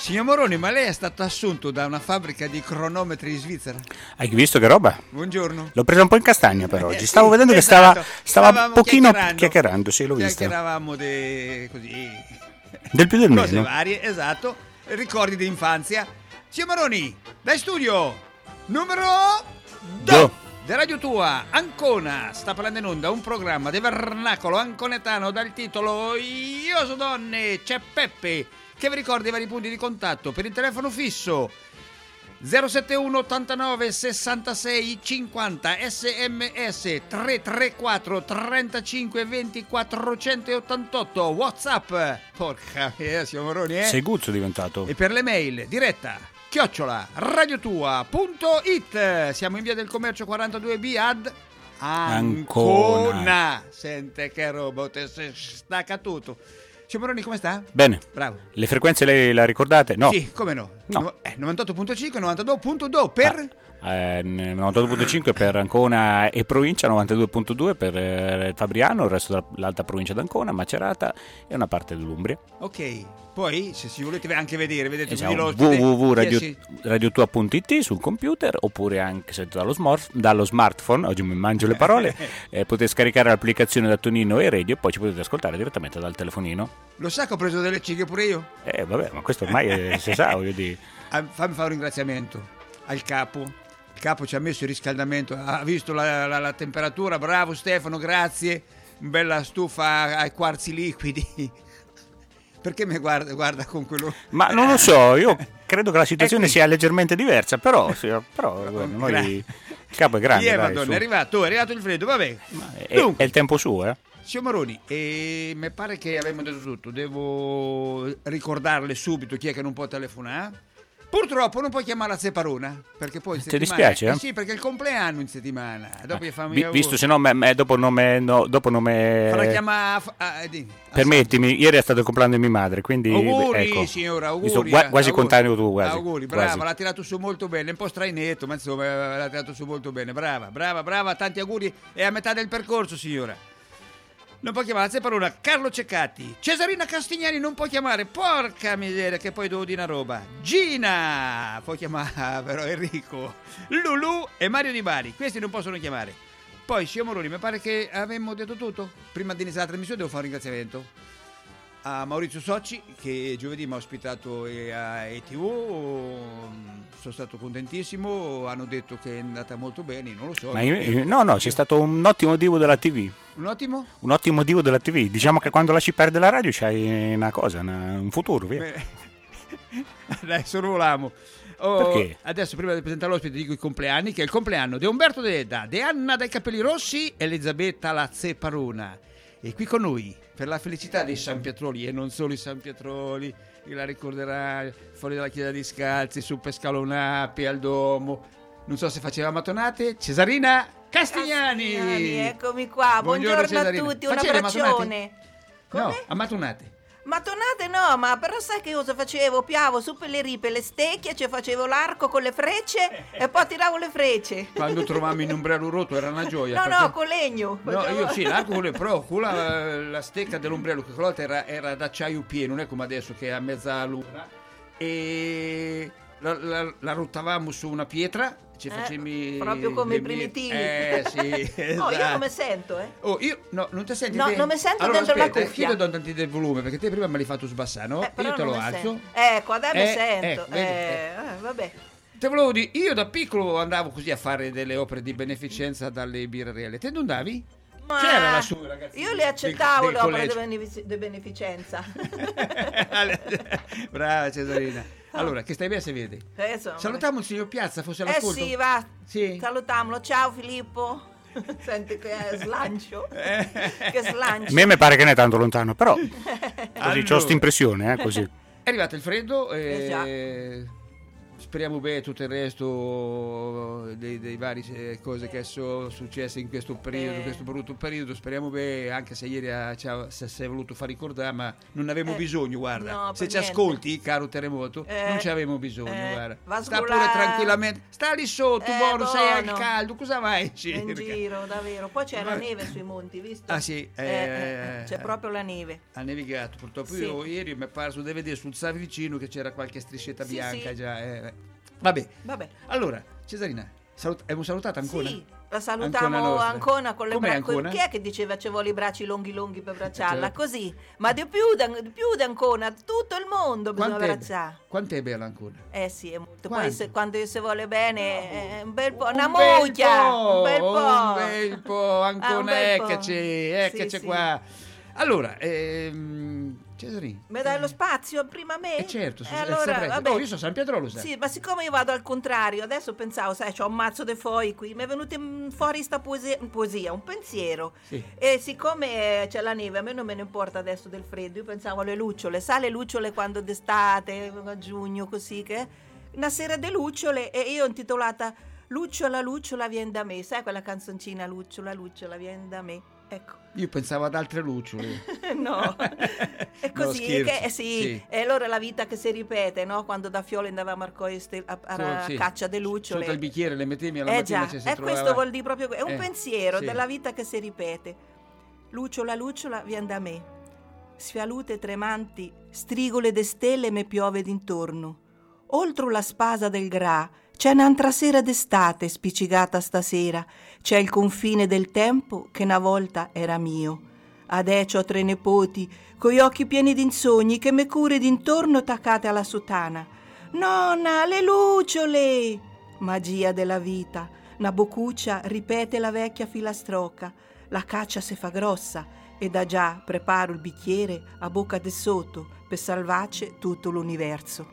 Signor Moroni, ma lei è stato assunto da una fabbrica di cronometri in Svizzera? Hai visto che roba? Buongiorno. L'ho presa un po' in castagna per oggi. Sì, Stavo vedendo che esatto. stava un pochino chiacchierando. chiacchierando, sì, l'ho visto. Chiacchieravamo così. Del più del Cose meno. varie, esatto. Ricordi di infanzia. Signor Moroni, dai studio numero 2 di Radio Tua, Ancona, sta parlando in onda un programma di vernacolo anconetano dal titolo Io so donne, c'è Peppe, che vi ricorda i vari punti di contatto per il telefono fisso 071 89 66 50, sms 334 35 20 488, WhatsApp, porca mia, signor Moroni, Sei guzzo diventato. e per le mail diretta @radiotua.it. Siamo in via del Commercio 42B ad Ancona. Sente che roba, te si stacca tutto. Signor Moroni, come sta? Bene. Bravo. Le frequenze lei la ricordate? No. Sì, come no? No. 98.5, 92.2 per... 92.5 per Ancona e provincia, 92.2 per Fabriano, il resto dell'alta provincia d'Ancona, Macerata e una parte dell'Umbria. Ok, poi se si volete anche vedere, vedete www.radiotua.it sul computer, oppure anche se dallo smartphone, oggi mi mangio le parole, potete scaricare l'applicazione da Tonino e Radio e poi ci potete ascoltare direttamente dal telefonino. Lo sa che ho preso delle cighe pure io? Vabbè, ma questo ormai si sa, voglio dire. Fammi fare un ringraziamento al capo. Il capo ci ha messo il riscaldamento, ha visto la temperatura, bravo Stefano, grazie, bella stufa ai quarzi liquidi. Perché mi guarda con quello? Ma non lo so, io credo che la situazione sia leggermente diversa, però guarda, noi, il capo è grande. Madonna, è arrivato il freddo, vabbè. È il tempo suo, Signor Moroni, mi pare che abbiamo detto tutto, devo ricordarle subito chi è che non può telefonare. Purtroppo non puoi chiamare la Zeparona, perché poi in Ti settimana... dispiace? Sì, perché è il compleanno in settimana. Dopo gli fammi visto se no dopo non me farà chiamare... Permettimi, ieri è stato il compleanno di mia madre, quindi auguri, ecco, signora, auguri. Quasi contano tu, quasi. Auguri, brava, l'ha tirato su molto bene, un po' strainetto, ma insomma l'ha tirato su molto bene. Brava, tanti auguri, è a metà del percorso, signora. Non può chiamare la Zeparona, Carlo Ceccati, Cesarina Castignani non può chiamare, porca miseria che poi devo dire una roba. Gina, può chiamare però Enrico, Lulu e Mario Di Bari, questi non possono chiamare. Poi signor Moroni, mi pare che avemmo detto tutto. Prima di iniziare la trasmissione devo fare un ringraziamento a Maurizio Socci che giovedì mi ha ospitato a ETV. Sono stato contentissimo, hanno detto che è andata molto bene, non lo so. No, c'è stato un ottimo divo della TV. Un ottimo? Un ottimo divo della TV. Diciamo che quando lasci perdere la radio c'hai una cosa, un futuro, via. Dai, sorvoliamo. Perché? Adesso prima di presentare l'ospite dico i compleanni, che è il compleanno di Umberto Dedda, di Anna dai capelli rossi e Elisabetta la Zeparona. E qui con noi, per la felicità dei San Pietroli, e non solo i San Pietroli, che la ricorderà fuori dalla chiesa di Scalzi, su Pescalonapi, al Domo, non so se faceva mattonate, Cesarina Castignani. Eccomi qua, buongiorno a tutti, un abbraccione. No, a mattonate. Mattonate no, ma però sai che cosa facevo? Piavo su per le ripe le stecchie, ci facevo l'arco con le frecce e poi tiravo le frecce. Quando trovammo in ombrello rotto era una gioia. No, con legno. No, io sì, l'arco con le però con la stecca dell'ombrello, che quella volta era d'acciaio pieno, non è come adesso che è a mezza luna. E la rottavamo su una pietra. Ci facevi proprio come i primitivi. Sì, esatto. Io non mi sento, io no, non ti senti? No, non mi sento allora, dentro aspetta, la cuffia. Io do tanti del volume, perché te prima me l'hai fatto sbassare, no? Io te lo alzo. Ecco, adesso mi sento. Vabbè. Te volevo dire, io da piccolo andavo così a fare delle opere di beneficenza dalle birriere. Te non andavi? Ma c'era la sua, ragazzi. Io le accettavo le opere di beneficenza. Brava Cesarina. Allora, che stai bene se vedi? Salutiamo il signor Piazza, fosse l'ascolto. Sì, va. Sì. Salutiamolo. Ciao Filippo. Senti che slancio. Che slancio. A me pare che non è tanto lontano, però così, ho questa impressione, così. È arrivato il freddo. speriamo bene tutto il resto dei vari cose che sono successe in questo periodo, questo brutto periodo. Speriamo bene, anche se ieri si è voluto far ricordare, ma non avevamo bisogno, guarda. No, se ci niente. ascolti, caro Terremoto, non ci avevamo bisogno, guarda. Sta pure sgolare. tranquillamente, sta lì sotto, buono, sei al buono. caldo, cosa vai in In cerca? giro, davvero. Poi c'è la neve sui monti, visto? Ah sì, c'è proprio la neve. ha nevigato, purtroppo. Sì. Io ieri mi è parso di vedere sul Savicino che c'era qualche striscetta Sì, bianca sì. già. Vabbè. Vabbè. Allora, Cesarina, abbiamo salutato Ancona? Sì, la salutiamo nostra. Ancona con le Com'è braccia. Ancona? Chi è che diceva ci vuole i bracci lunghi per abbracciarla? Certo. Così, ma di più di Ancona, tutto il mondo bisogna abbracciare. Quanto è bella Ancona? Sì, è molto. Quanto? Poi quando si vuole bene è un bel po', una Un bel mucchia, po', un bel po'. un bel po', Ancona, un bel po'. eccoci Sì, qua. Allora, Cesarina. Mi dai lo spazio prima a me? Certo, allora, vabbè. io sono San Pietro, lo sai. Sì, ma siccome io vado al contrario, adesso pensavo, sai, c'ho un mazzo di fogli qui, mi è venuto fuori sta poesia, un pensiero. Sì. E siccome c'è la neve, a me non me ne importa adesso del freddo, io pensavo alle lucciole, sai le lucciole quando d'estate, a giugno, così, che una sera de lucciole, e io ho intitolata Lucciola, lucciola, vien da me, sai quella canzoncina Lucciola, lucciola, vien da me, ecco. Io pensavo ad altre lucciole. No, è No, così, scherzo. sì. E allora la vita che si ripete, no? Quando da Fiole andavamo a Sì. caccia de lucciole. Sotto il bicchiere le mettevi alla mattina, già, ci si e trovava. questo vuol dire proprio è un pensiero sì. della vita che si ripete. Lucciola, lucciola, vien da me. Sfialute tremanti, strigole de stelle me piove d'intorno. Oltre la spasa del gra c'è un'altra sera d'estate spiccicata stasera, c'è il confine del tempo che una volta era mio. Adesso ho 3 nipoti, coi occhi pieni d'insogni che me cure d'intorno taccate alla sotana. Nonna, le lucciole! Magia della vita, una boccuccia ripete la vecchia filastrocca, la caccia se fa grossa e da già preparo il bicchiere a bocca de sotto per salvarci tutto l'universo.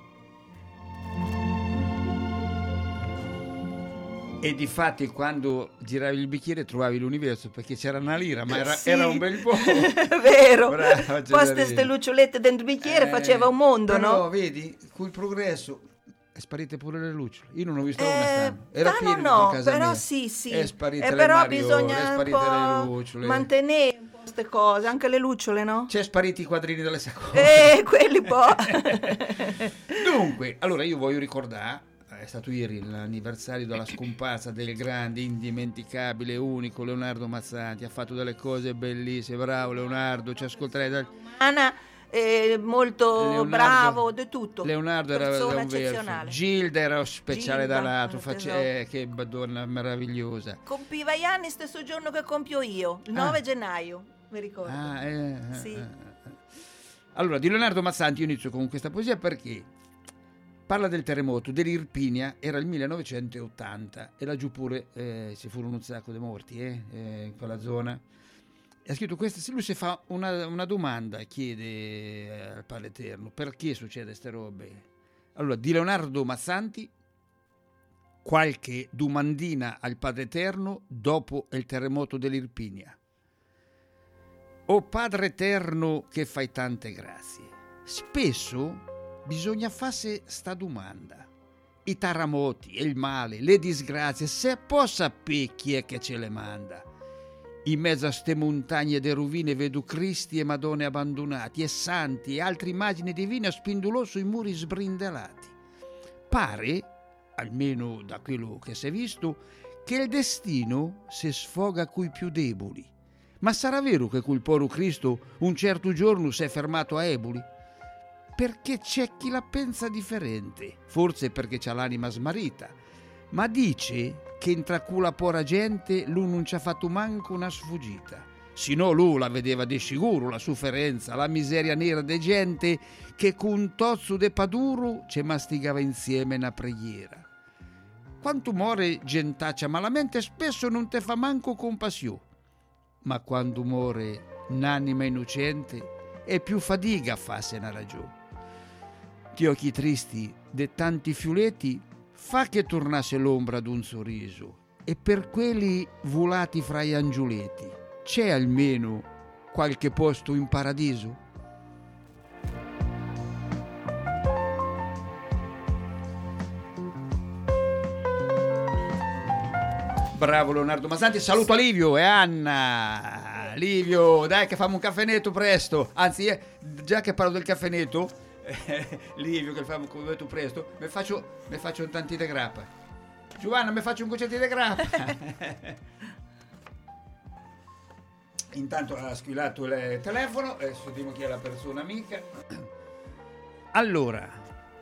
E difatti quando giravi il bicchiere trovavi l'universo perché c'era una lira, ma Sì. era un bel po'. Vero. Brava, Poi queste lucciolette dentro il bicchiere faceva un mondo, però, no? vedi, col progresso è sparite pure le lucciole. Io non ho visto una stanno. Era no, pieno no, in casa però mia. sì. È sparite le però mariole, bisogna è un sparite le po' lucciole. mantenere un po' queste cose, anche le lucciole, no? C'è spariti i quadrini delle saccocce. Quelli po'. Dunque, allora io voglio ricordare, è stato ieri l'anniversario della scomparsa del grande, indimenticabile, unico Leonardo Mazzanti. Ha fatto delle cose bellissime, bravo Leonardo, ci ascolterai Anna, molto Leonardo- bravo, di tutto. Leonardo era persona un verso. eccezionale. Gilda era speciale Gilda, da lato, tesoro. che donna meravigliosa. Compiva gli anni stesso giorno che compio io, il 9 gennaio, mi ricordo. Sì. Allora, di Leonardo Mazzanti io inizio con questa poesia perché parla del terremoto dell'Irpinia, era il 1980 e laggiù pure ci furono un sacco di morti in quella zona. E ha scritto questo, lui si fa una domanda, chiede al Padre Eterno, perché succede queste robe? Allora, di Leonardo Mazzanti, qualche domandina al Padre Eterno dopo il terremoto dell'Irpinia. O Padre Eterno che fai tante grazie, spesso bisogna farsi sta domanda. I terremoti, il male, le disgrazie, se può sapere chi è che ce le manda. In mezzo a ste montagne de rovine vedo Cristi e Madonne abbandonati e santi e altre immagini divine a spindolò sui muri sbrindellati. Pare, almeno da quello che si è visto, che il destino si sfoga coi più deboli. Ma sarà vero che quel povero Cristo un certo giorno si è fermato a Eboli? Perché c'è chi la pensa differente, forse perché c'ha l'anima smarrita, ma dice che intra quella pora gente lui non ci ha fatto manco una sfuggita. Sino lui la vedeva di sicuro la sofferenza, la miseria nera de gente che con un tozzo de paduro ci mastigava insieme una preghiera. Quando muore gentaccia malamente spesso non te fa manco compassione, ma quando muore un'anima innocente è più fatica a farsi una ragione. Ti occhi tristi de tanti fiuletti fa che tornasse l'ombra d'un sorriso e per quelli volati fra gli angioletti c'è almeno qualche posto in paradiso? Bravo Leonardo Mazzanti, saluto a Livio e Anna. Livio, dai che facciamo un caffenetto presto. Anzi, già che parlo del caffenetto, Livio, che facciamo un caffenetto presto, mi faccio un tanti di grappa. Giovanna, mi faccio un cuccetti di grappa. Intanto ha squillato il telefono, adesso vediamo chi è la persona amica. Allora,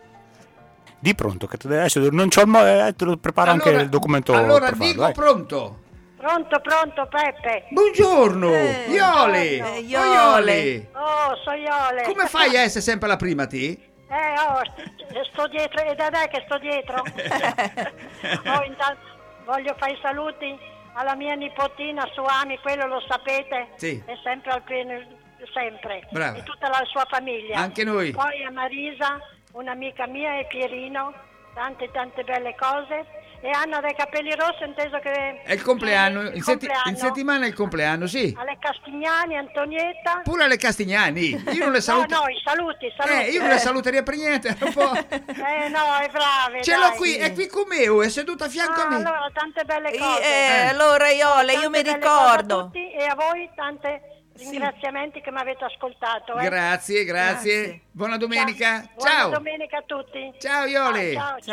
di pronto, che adesso non c'ho te lo preparo anche il documento. Allora per farlo, dico vai. pronto. Pronto Peppe. Buongiorno, Iole. Iole. Oh, so Iole. Come fai a essere sempre la prima te? Sto dietro, è da te che sto dietro. Intanto voglio fare i saluti alla mia nipotina Suami, quello lo sapete. Sì. È sempre al pieno, sempre. Brava. E tutta la sua famiglia. Anche noi. Poi a Marisa, un'amica mia, e Pierino, tante belle cose. E Anna dai capelli rossi, inteso che È il compleanno, il in settimana è il compleanno, sì. alle Castignani, Antonietta. Pure alle Castignani. Io non le saluto. No, i saluti. Io non le saluterei per niente. Un po'. No, è brave. Ce dai. l'ho qui, è qui con me, è seduta a fianco a me. Allora, tante belle cose. Allora Iole, io Tante mi belle ricordo. cose a tutti e a voi tante ringraziamenti che mi avete ascoltato. Grazie. Grazie. Buona domenica. Buona Ciao. domenica a tutti. Ciao Iole.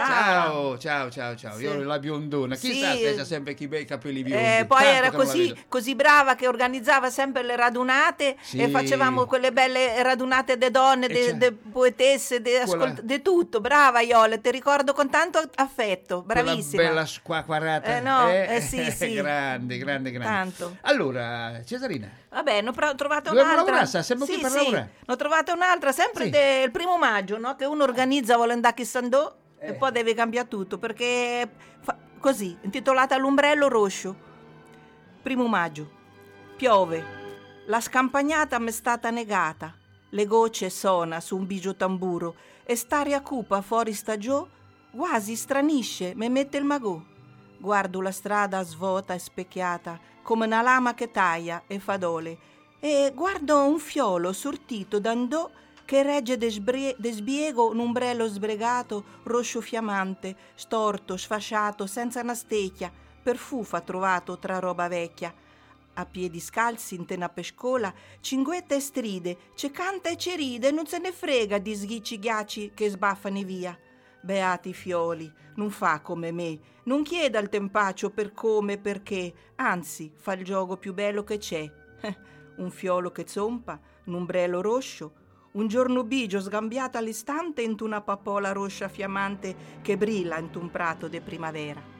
Ciao. Io la biondona. Sì. Chissà se c'ha sempre chi bei capelli biondi. Poi Tanto era che non la vedo. così brava che organizzava sempre le radunate Sì. e facevamo quelle belle radunate de donne, c'è- de poetesse, de tutto. Brava Iole, ti ricordo con tanto affetto, bravissima. Quella bella squacquarata. Sì. Grande. Tanto. Allora, Cesarina. Vabbè, ho trovato Dobbiamo un'altra. lavorare, siamo qui per lavorare. Ne ho trovata un'altra, sempre Sì. del 1 maggio, no? Che uno organizza, vuole andare chissà dove, e poi deve cambiare tutto, perché così, intitolata L'ombrello rosso. 1 maggio. Piove. La scampagnata m'è stata negata. Le gocce sona su un bigio tamburo e st'aria cupa fuori sta giù, quasi stranisce, me mette il magò. Guardo la strada svota e specchiata, come una lama che taglia e fa dole, e guardo un fiolo sortito d'andò che regge de sbiego un ombrello sbregato, roscio fiammante, storto, sfasciato, senza una stecchia, per fufa trovato tra roba vecchia. A piedi scalzi in tena pescola, cinguetta e stride, ce canta e ce ride, non se ne frega di sghicci ghiacci che sbaffano via. Beati fioli, non fa come me, non chieda al tempaccio per come e perché, anzi fa il gioco più bello che c'è. Un fiolo che zompa, un ombrello rosso, un giorno bigio sgambiata all'istante in una papola rossa fiammante che brilla in un prato de primavera.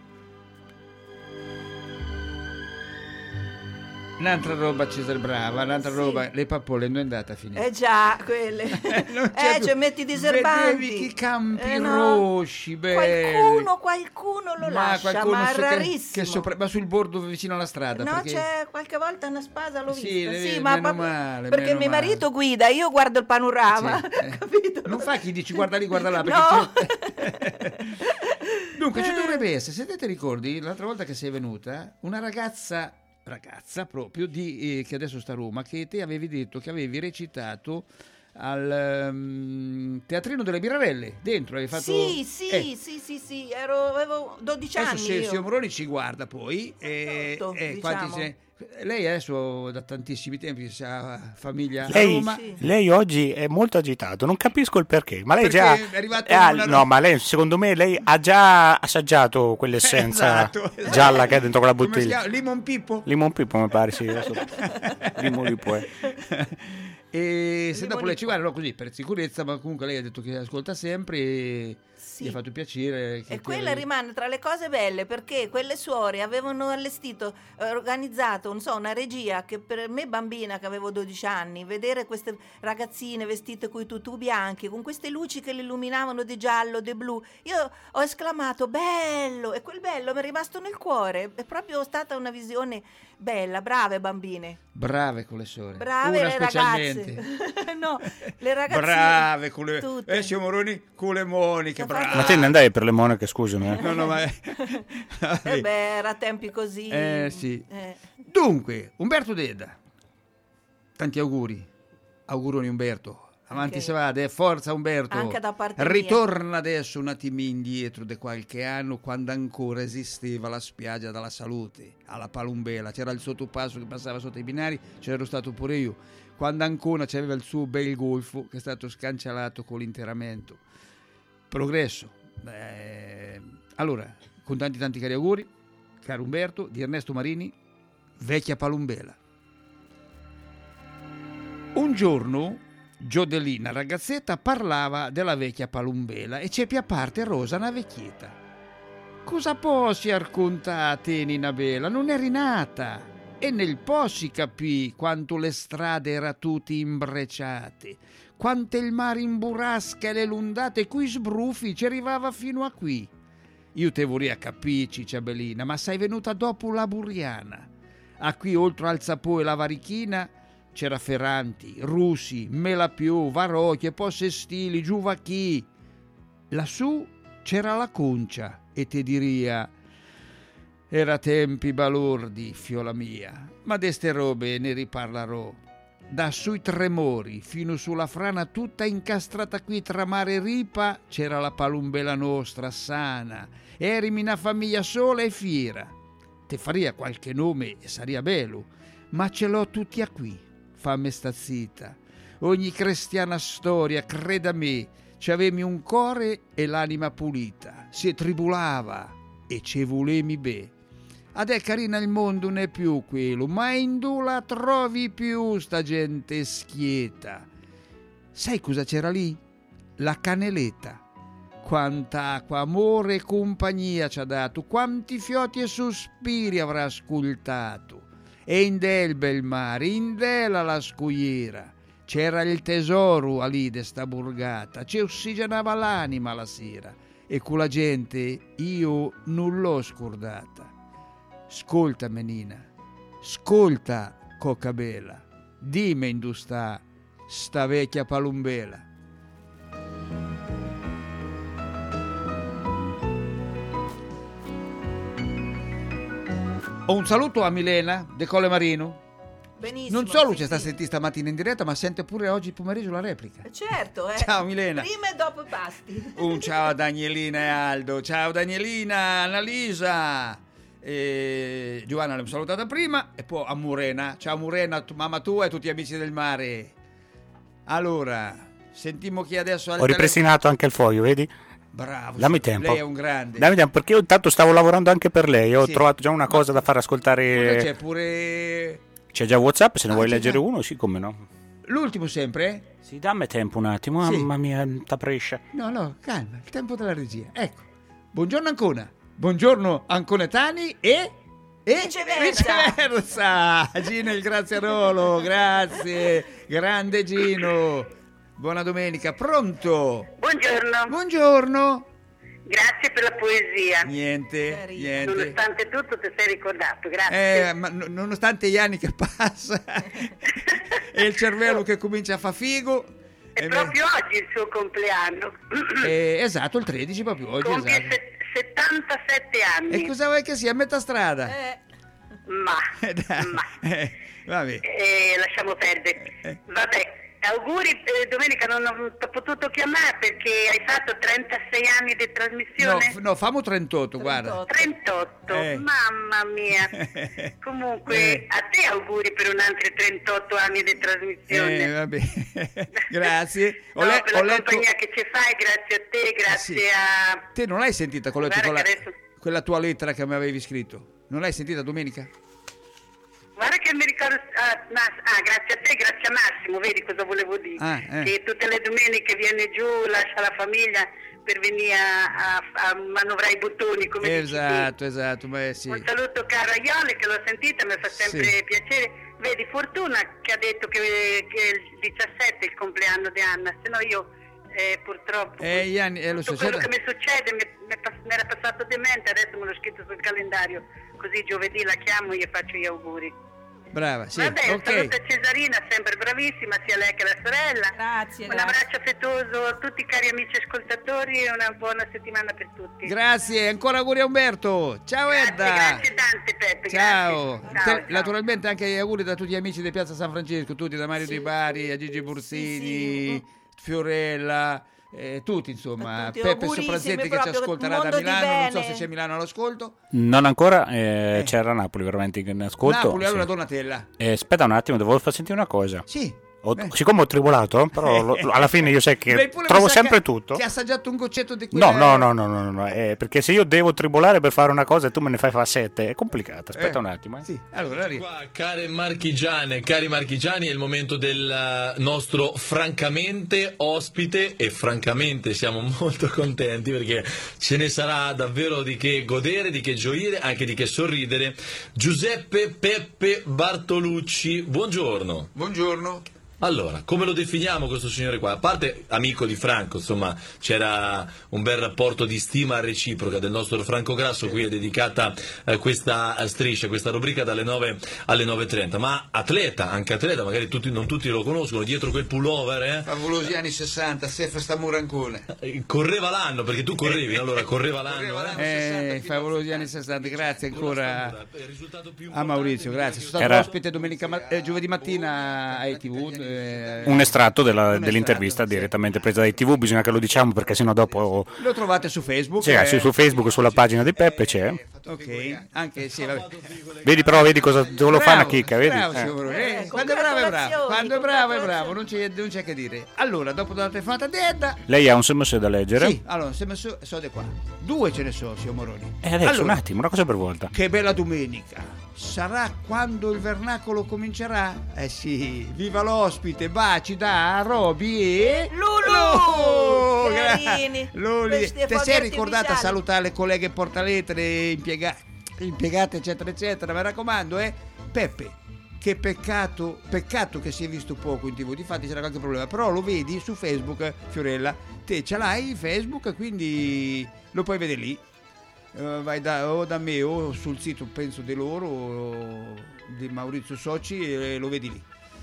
Un'altra roba, Cesare, brava, un'altra roba, le pappole non è andata a finire. Già, quelle. Non c'è più. Cioè metti i diserbanti. Vedevi che campi no. rossi, belli. Qualcuno lo lascia, qualcuno ma è che rarissimo. ma sul bordo vicino alla strada. No, perché... c'è qualche volta una spasa l'ho Sì, vista. vedi, Ma meno male, perché meno mio male. marito guida, io guardo il panorama, Sì, capito? Non fa chi dici guarda lì, guarda là. Perché No. Dunque, ci dovrebbe essere, se te ti ricordi, l'altra volta che sei venuta, una ragazza proprio che adesso sta a Roma, che te avevi detto che avevi recitato al Teatrino delle Birarelle dentro, hai fatto Sì, avevo 12 adesso anni se io. Sio Moroni ci guarda poi Diciamo. quanti lei adesso da tantissimi tempi ha famiglia a Lei, Roma. Sì. lei oggi è molto agitato, non capisco il perché, ma lei Perché già è arrivata una- no, ma lei secondo me lei ha già assaggiato quell'essenza Esatto. gialla che è dentro quella Come si bottiglia. chiama? Limon Pippo? Limon Pippo mi pare, sì. Limon Pippo è. E se Limoni- dopo lei ci guarda, no, così per sicurezza, ma comunque lei ha detto che ascolta sempre e Sì. gli ha fatto piacere. Che E ti quella avevi- rimane tra le cose belle, perché quelle suore avevano allestito, organizzato, non so, una regia che per me bambina che avevo 12 anni, vedere queste ragazzine vestite coi tutù bianchi, con queste luci che le illuminavano di giallo, di blu, io ho esclamato bello, e quel bello mi è rimasto nel cuore, è proprio stata una visione bella, brave bambine. Brave con le sorelle. Brave Una le specialmente. ragazze. No, le ragazzine. Brave con le tutte. Sio Moroni con le moniche, Ma brave. Ma te ne andai per le monache, scusami. No, ma Beh, era tempi così. sì. Dunque, Umberto Deda. Tanti auguri. Auguroni Umberto. Avanti Ok. se vada, forza Umberto. Anche da parte mia. Ritorna adesso un attimino indietro di qualche anno, quando ancora esisteva la spiaggia della Salute, alla Palumbela. C'era il sottopasso che passava sotto i binari, c'ero stato pure io. Quando ancora c'aveva il suo bel golfo che è stato scancellato con l'interamento. Progresso. Allora, con tanti cari auguri, caro Umberto, di Ernesto Marini, Vecchia Palumbela. Un giorno Giodelina, ragazzetta, parlava della vecchia Palumbela e c'è più a parte Rosa, una vecchietta. Cosa possi raccontare te, Nina Bella? Non eri nata e nel po' si capì quanto le strade era tutte imbrecciate, quanto il mare in burrasca e le lundate qui sbruffi ci arrivava fino a qui. Io te vorrei capire, Cicciabellina, ma sei venuta dopo la Buriana. A qui oltre al Zapò e la Varichina c'era Ferranti, Russi, Melapiù, Varocchie, poi Sestili, Giuvacchi. Lassù c'era la Concia e te diria: era tempi balordi, fiola mia, ma d'este robe ne riparlerò. Da sui Tremori fino sulla frana tutta incastrata qui tra mare e ripa c'era la Palumbela nostra sana, erimi una famiglia sola e fiera. Te faria qualche nome e saria bello, ma ce l'ho tutti a qui. Fammi sta zitta. Ogni cristiana storia, creda me, c'avemi un core e l'anima pulita. Si tribulava e ce volemi be. Adè carina il mondo non è più quello, ma in tu la trovi più sta gente schieta. Sai cosa c'era lì? La Caneletta. Quanta acqua, amore e compagnia ci ha dato, quanti fioti e sospiri avrà ascoltato. E in del bel mare, in della la scugliera, c'era il tesoro a lì de sta borgata, ci ossigenava l'anima la sera, e con la gente io non l'ho scordata. Ascolta, menina, ascolta, cocca bella, dimmi in dove sta vecchia Palumbela. Ho un saluto a Milena de Colle Marino. Benissimo. Non solo sì, c'è sta sì. sentita stamattina in diretta, ma sente pure oggi pomeriggio la replica. Certo, Ciao Milena. Prima e dopo i pasti. Un ciao a Danielina e Aldo. Ciao Danielina, Annalisa. Giovanna l'abbiamo salutata prima e poi a Murena. Ciao Murena, mamma tua e tutti gli amici del mare. Allora, sentiamo chi adesso ha il Ho ripristinato anche il foglio, vedi? Bravo. Dammi sì, tempo. Lei è un grande. Dammi tempo, perché io intanto stavo lavorando anche per lei. Ho Sì. trovato già una cosa da far Cosa ascoltare. c'è pure C'è già WhatsApp, se ne vuoi c'è leggere già. uno, sì, come no? l'ultimo sempre? Sì, dammi tempo un attimo, Sì. mamma mia, sta prescia. No, calma, il tempo della regia. Ecco. Buongiorno Ancona. Buongiorno Anconetani e viceversa. Gino il Graziarolo, grazie. Grande Gino. Buona domenica, pronto? Buongiorno, Buongiorno. grazie per la poesia. Niente, Carino. niente. Nonostante tutto ti sei ricordato, grazie. Ma nonostante gli anni che passa e il cervello che comincia a fa figo. È proprio oggi il suo compleanno. Esatto, il 13 proprio oggi. Compie Esatto. 77 anni. E cosa vuoi che sia? A metà strada. Ma, Dai. ma. Vabbè. Lasciamo perdere. Vabbè, auguri. Domenica non ho potuto chiamare perché hai fatto 36 anni di trasmissione. No, famo 38, guarda. 38, mamma mia. Comunque, a te auguri per un altri 38 anni di trasmissione. Vabbè. Grazie. No, per la compagnia che ci fai, grazie a te, grazie Sì. a... Te non l'hai sentita Guarda che adesso- quella tua lettera che mi avevi scritto? Non l'hai sentita domenica? Guarda che mi ricordo... grazie a te, grazie a Massimo, vedi cosa volevo dire? Che tutte le domeniche viene giù, lascia la famiglia per venire a manovrare i bottoni, come dici tu. Esatto, ma sì. Un saluto caro a Iole che l'ho sentita, mi fa sempre Sì. piacere. Vedi, Fortuna che ha detto che il 17 è il compleanno di Anna, se no io purtroppo Gli anni, lo so, tutto quello c'era- che mi succede mi era passato di mente, adesso me l'ho scritto sul calendario, così giovedì la chiamo e gli faccio gli auguri. Brava, sì. Vabbè, Ok. saluto Cesarina, sempre bravissima, sia lei che la sorella. Grazie. Un abbraccio affettuoso a tutti i cari amici ascoltatori e una buona settimana per tutti. Grazie, ancora auguri a Umberto. Ciao Edda. Grazie tante, Peppe. Ciao. Grazie. Ciao. Naturalmente anche gli auguri da tutti gli amici di Piazza San Francesco, tutti da Mario Di Bari a Gigi Bursini, Fiorella, tutti insomma, tutti, Peppe augurissimi Soprazetti che ci proprio, ascolterà da mondo di Milano, non so bene. se c'è Milano all'ascolto. Non ancora, c'era Napoli veramente in ascolto. Napoli, allora sì. Donatella. Aspetta un attimo, devo far sentire una cosa. Sì. Siccome ho tribolato, però alla fine io sai che Lei pure trovo mi sa sempre che tutto. Ti ha assaggiato un goccetto di quella... No, perché se io devo tribolare per fare una cosa e tu me ne fai fare 7, è complicata. Aspetta un attimo. Sì, allora arriva. Qua, cari marchigiani, è il momento del nostro francamente ospite e francamente siamo molto contenti perché ce ne sarà davvero di che godere, di che gioire, anche di che sorridere. Giuseppe Peppe Bartolucci, buongiorno. Buongiorno. Allora, come lo definiamo questo signore qua? A parte amico di Franco, insomma, c'era un bel rapporto di stima reciproca del nostro Franco Grasso, qui è dedicata questa striscia, questa rubrica dalle 9 alle 9:30, ma atleta, anche atleta, magari non tutti lo conoscono, dietro quel pullover, Favolosi anni 60, Sefa Stamurancone. correva l'anno, perché tu correvi, allora correva l'anno. Favolosi anni 60, grazie ancora Il risultato più a Maurizio, grazie. Sono stato ospite giovedì mattina a ITV. Un estratto dell'intervista direttamente presa dai TV, bisogna che lo diciamo perché sennò dopo Lo trovate su Facebook? sì, su Facebook, sulla pagina di Peppe c'è. Ok, anche sì, vabbè. Vedi cosa lo fa una chicca, vedi? Bravo, signor quando è bravo è bravo, quando è bravo, non c'è che dire. Allora, dopo la telefonata di Edda, Lei ha un SMS da leggere? sì, allora, se messo so di qua. 2 ce ne sono, signor Moroni. E adesso Allora, un attimo, una cosa per volta. che bella domenica. Sarà quando il vernacolo comincerà? Eh sì, viva l'ospite, baci da Roby e Lulu! Carini. Luli. Questi Te fuochi sei ricordata a artificiali. salutare le colleghe portalettere, impiegate eccetera eccetera, mi raccomando, Peppe, che peccato che si è visto poco in TV, difatti c'era qualche problema, però lo vedi su Facebook, Fiorella, te ce l'hai Facebook, quindi lo puoi vedere lì. Vai da me o sul sito penso di loro o di Maurizio Soci e lo vedi lì.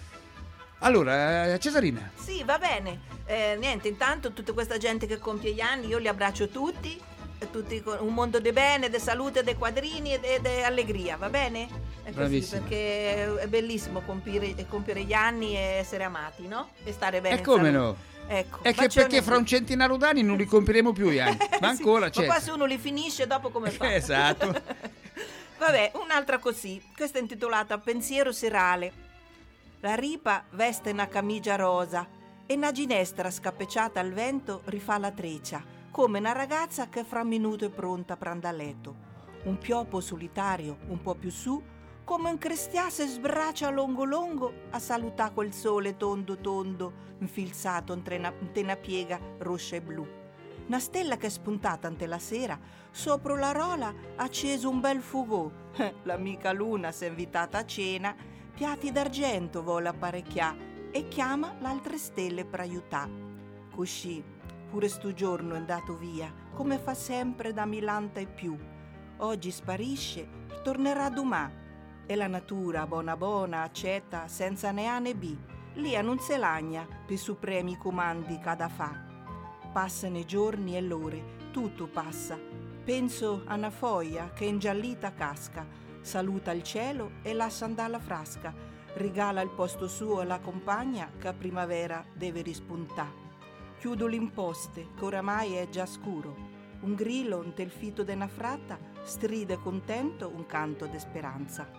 Allora, Cesarina. Sì, va bene. Niente, intanto tutta questa gente che compie gli anni, io li abbraccio tutti con un mondo di bene, di salute, di quadrini e di allegria, va bene? È così, Bravissima. perché è bellissimo compiere gli anni e essere amati, no? E stare bene. E in come salute. no? Ecco, È che bacione perché fra un centinaio d'anni non li compieremo più gli anni, ma Sì, ancora ma c'è. qua se uno li finisce dopo come fa? Esatto. Vabbè, un'altra così. Questa è intitolata Pensiero serale. La ripa veste una camicia rosa e una ginestra scappecciata al vento rifà la treccia, come una ragazza che fra un minuto è pronta per andare a letto. Un piopo solitario un po' più su, come un cristià se sbraccia longo longo a salutare quel sole tondo tondo infilzato entre una piega rossa e blu. Una stella che è spuntata ante la sera, sopra la rola ha acceso un bel fugò. L'amica luna s'è invitata a cena, piatti d'argento vuole apparecchià e chiama l'altre stelle per aiutà. Così, pure sto giorno è andato via, come fa sempre da Milanta e più. Oggi sparisce, tornerà domani. E la natura, buona, accetta, senza ne A né B. Lì non se lagna per supremi comandi cada fa. Passano i giorni e l'ore, tutto passa. Penso a una foglia che ingiallita casca, saluta il cielo e lascia andare la frasca, regala il posto suo alla compagna che a primavera deve rispuntà. Chiudo l'imposte che oramai è già scuro. Un grillo nel fito de una fratta stride contento un canto de speranza.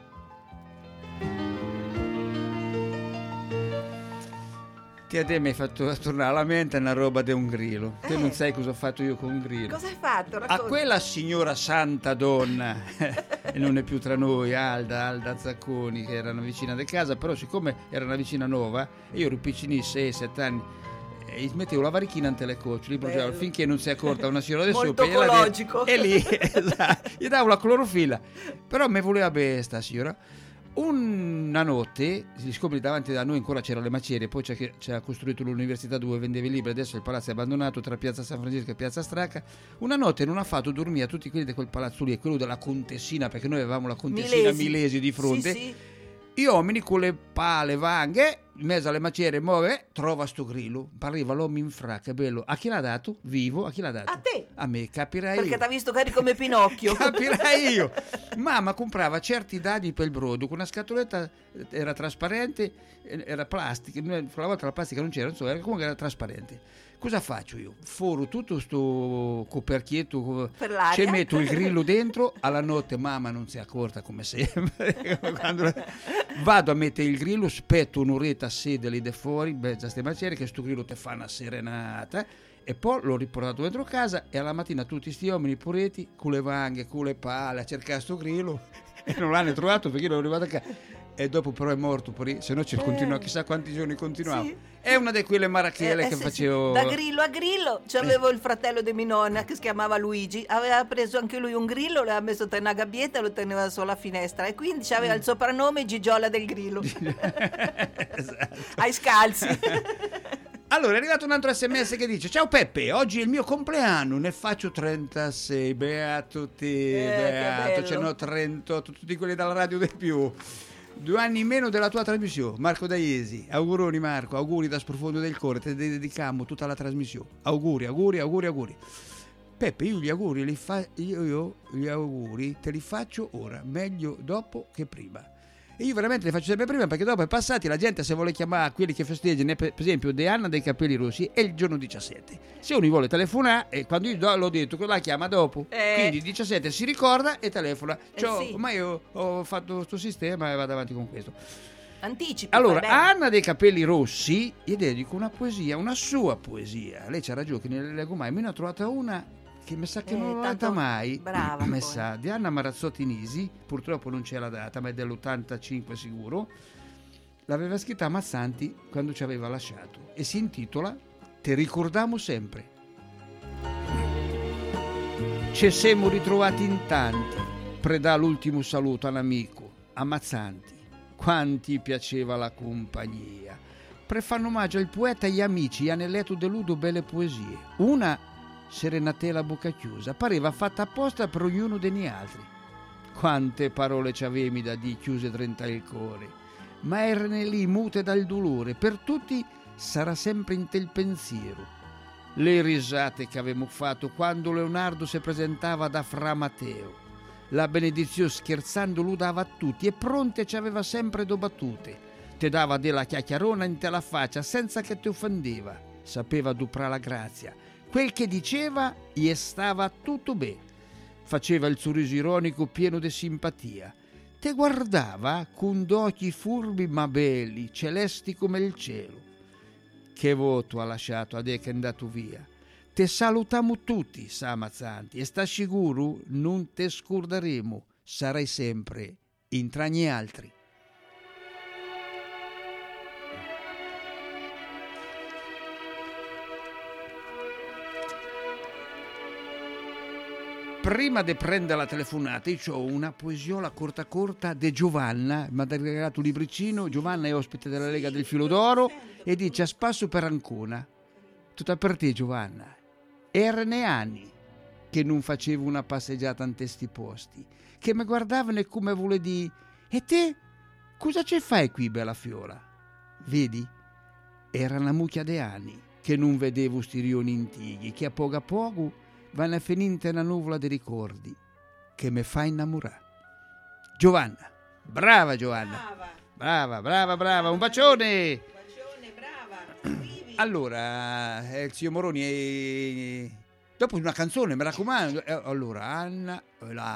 Te mi hai fatto tornare alla mente una roba di un grillo. Te non sai cosa ho fatto io con un grillo. Cosa hai fatto? A Racconta. quella signora santa donna, e non è più tra noi, Alda Zacconi, che era una vicina di casa, però siccome era una vicina nuova, io ero piccinissimo, 6-7 anni, e mettevo la varichina ante le cocce, Bello. finché non si è accorta una signora del Molto sopra, ecologico. e lì esatto, gli davo la clorofilla, però mi voleva bene sta signora. Una notte, siccome davanti a noi ancora c'era le macerie, poi c'è costruito l'università dove vendeva i libri, adesso il palazzo è abbandonato tra Piazza San Francesco e Piazza Stracca. Una notte non ha fatto dormire a tutti quelli di quel palazzo lì e quello della contessina, perché noi avevamo la contessina Milesi di fronte. Sì. Gli uomini con le pale vanghe, in mezzo alle macerie, muove, trova sto grillo. Arriva l'uomo in fracca, bello. A chi l'ha dato? Vivo, a chi l'ha dato? A te. A me, capirai Perché io. t'ha visto cari come Pinocchio. Capirai io. Mamma comprava certi dadi per il brodo con una scatoletta, era trasparente, era plastica, quella volta la plastica non c'era, insomma, comunque era trasparente. Cosa faccio io? Foro tutto sto coperchietto, Per l'aria. ci metto il grillo dentro, alla notte mamma non si è accorta come sempre. Quando vado a mettere il grillo, aspetto un'oretta a sede lì da fuori, già ste macerie, che sto grillo te fa una serenata, e poi l'ho riportato dentro casa e alla mattina tutti sti uomini pureti, con le vanghe, con le pale, a cercare sto grillo e non l'hanno trovato perché l'ho arrivato a casa. E dopo però è morto, se no ci continua, chissà quanti giorni continuava. Sì. È una di quelle marachelle che facevo. Da grillo a grillo c'avevo il fratello di mia nonna che si chiamava Luigi, aveva preso anche lui un grillo, l'aveva messo in una gabbietta e lo teneva sulla finestra e quindi aveva il soprannome Gigiola del grillo. Esatto. Ai scalzi. Allora è arrivato un altro SMS che dice: ciao Peppe, oggi è il mio compleanno, ne faccio 36, beato te, beato, ce n'ho 38, tutti quelli dalla radio del più. 2 anni in meno della tua trasmissione. Marco Daiesi, auguroni Marco, auguri da sprofondo del cuore, te dedichiamo tutta la trasmissione. Auguri. Peppe, io gli auguri io gli auguri te li faccio ora, meglio dopo che prima. E io veramente li faccio sempre prima perché dopo è passati, la gente se vuole chiamare quelli che festeggiano, per esempio Deanna dei capelli rossi, è il giorno 17. Se uno vuole telefonare, e quando io l'ho detto che la chiama dopo, quindi il 17 si ricorda e telefona. Sì. Ormai ho fatto questo sistema e vado avanti con questo. Anticipi. Allora, a Anna dei capelli rossi gli dedico una poesia, una sua poesia. Lei c'ha ragione che ne leggo mai, me ne ho trovata una che mi sa che non l'ho data mai. Brava. Mi sa di Anna Marazzotti Nisi, purtroppo non c'è la data, ma è dell'85 sicuro. L'aveva scritta a Mazzanti quando ci aveva lasciato e si intitola Te ricordamo sempre. Ci siamo ritrovati in tanti, predà l'ultimo saluto all'amico, a Mazzanti. Quanti piaceva la compagnia. Prefanno omaggio al poeta e agli amici, hanno letto deludo belle poesie. Una serenatela a bocca chiusa, pareva fatta apposta per ognuno degli altri. Quante parole ci avevi da di chiuse 30 il cuore, ma erano lì mute dal dolore, per tutti sarà sempre in te il pensiero. Le risate che avevamo fatto quando Leonardo si presentava da Fra Matteo, la benedizione scherzando lo dava a tutti e pronte ci aveva sempre do battute, te dava della chiacchierona in te la faccia senza che ti offendeva, sapeva dupra la grazia. Quel che diceva gli stava tutto bene. Faceva il sorriso ironico pieno di simpatia. Te guardava con d'occhi furbi ma belli, celesti come il cielo. Che voto ha lasciato a te che è andato via. Te salutiamo tutti, sa Mazzanti, e sta sicuro non te scorderemo. Sarai sempre in tra gli altri. Prima di prendere la telefonata, io ho una poesiola corta de Giovanna, mi ha regalato un libricino. Giovanna è ospite della Lega del Filo d'Oro e dice: a spasso per Ancona. Tutta per te, Giovanna. Erano anni che non facevo una passeggiata in testi posti, che mi guardavano e come vuole dire: e te cosa ci fai qui, bella fiola? Vedi, era una mucchia de anni che non vedevo sti rioni intighi, che a poco vanno a finire una nuvola di ricordi che mi fa innamorare. Giovanna, brava Giovanna, brava, un bacione. Brava. Allora, il signor Moroni dopo una canzone, mi raccomando. Allora, Anna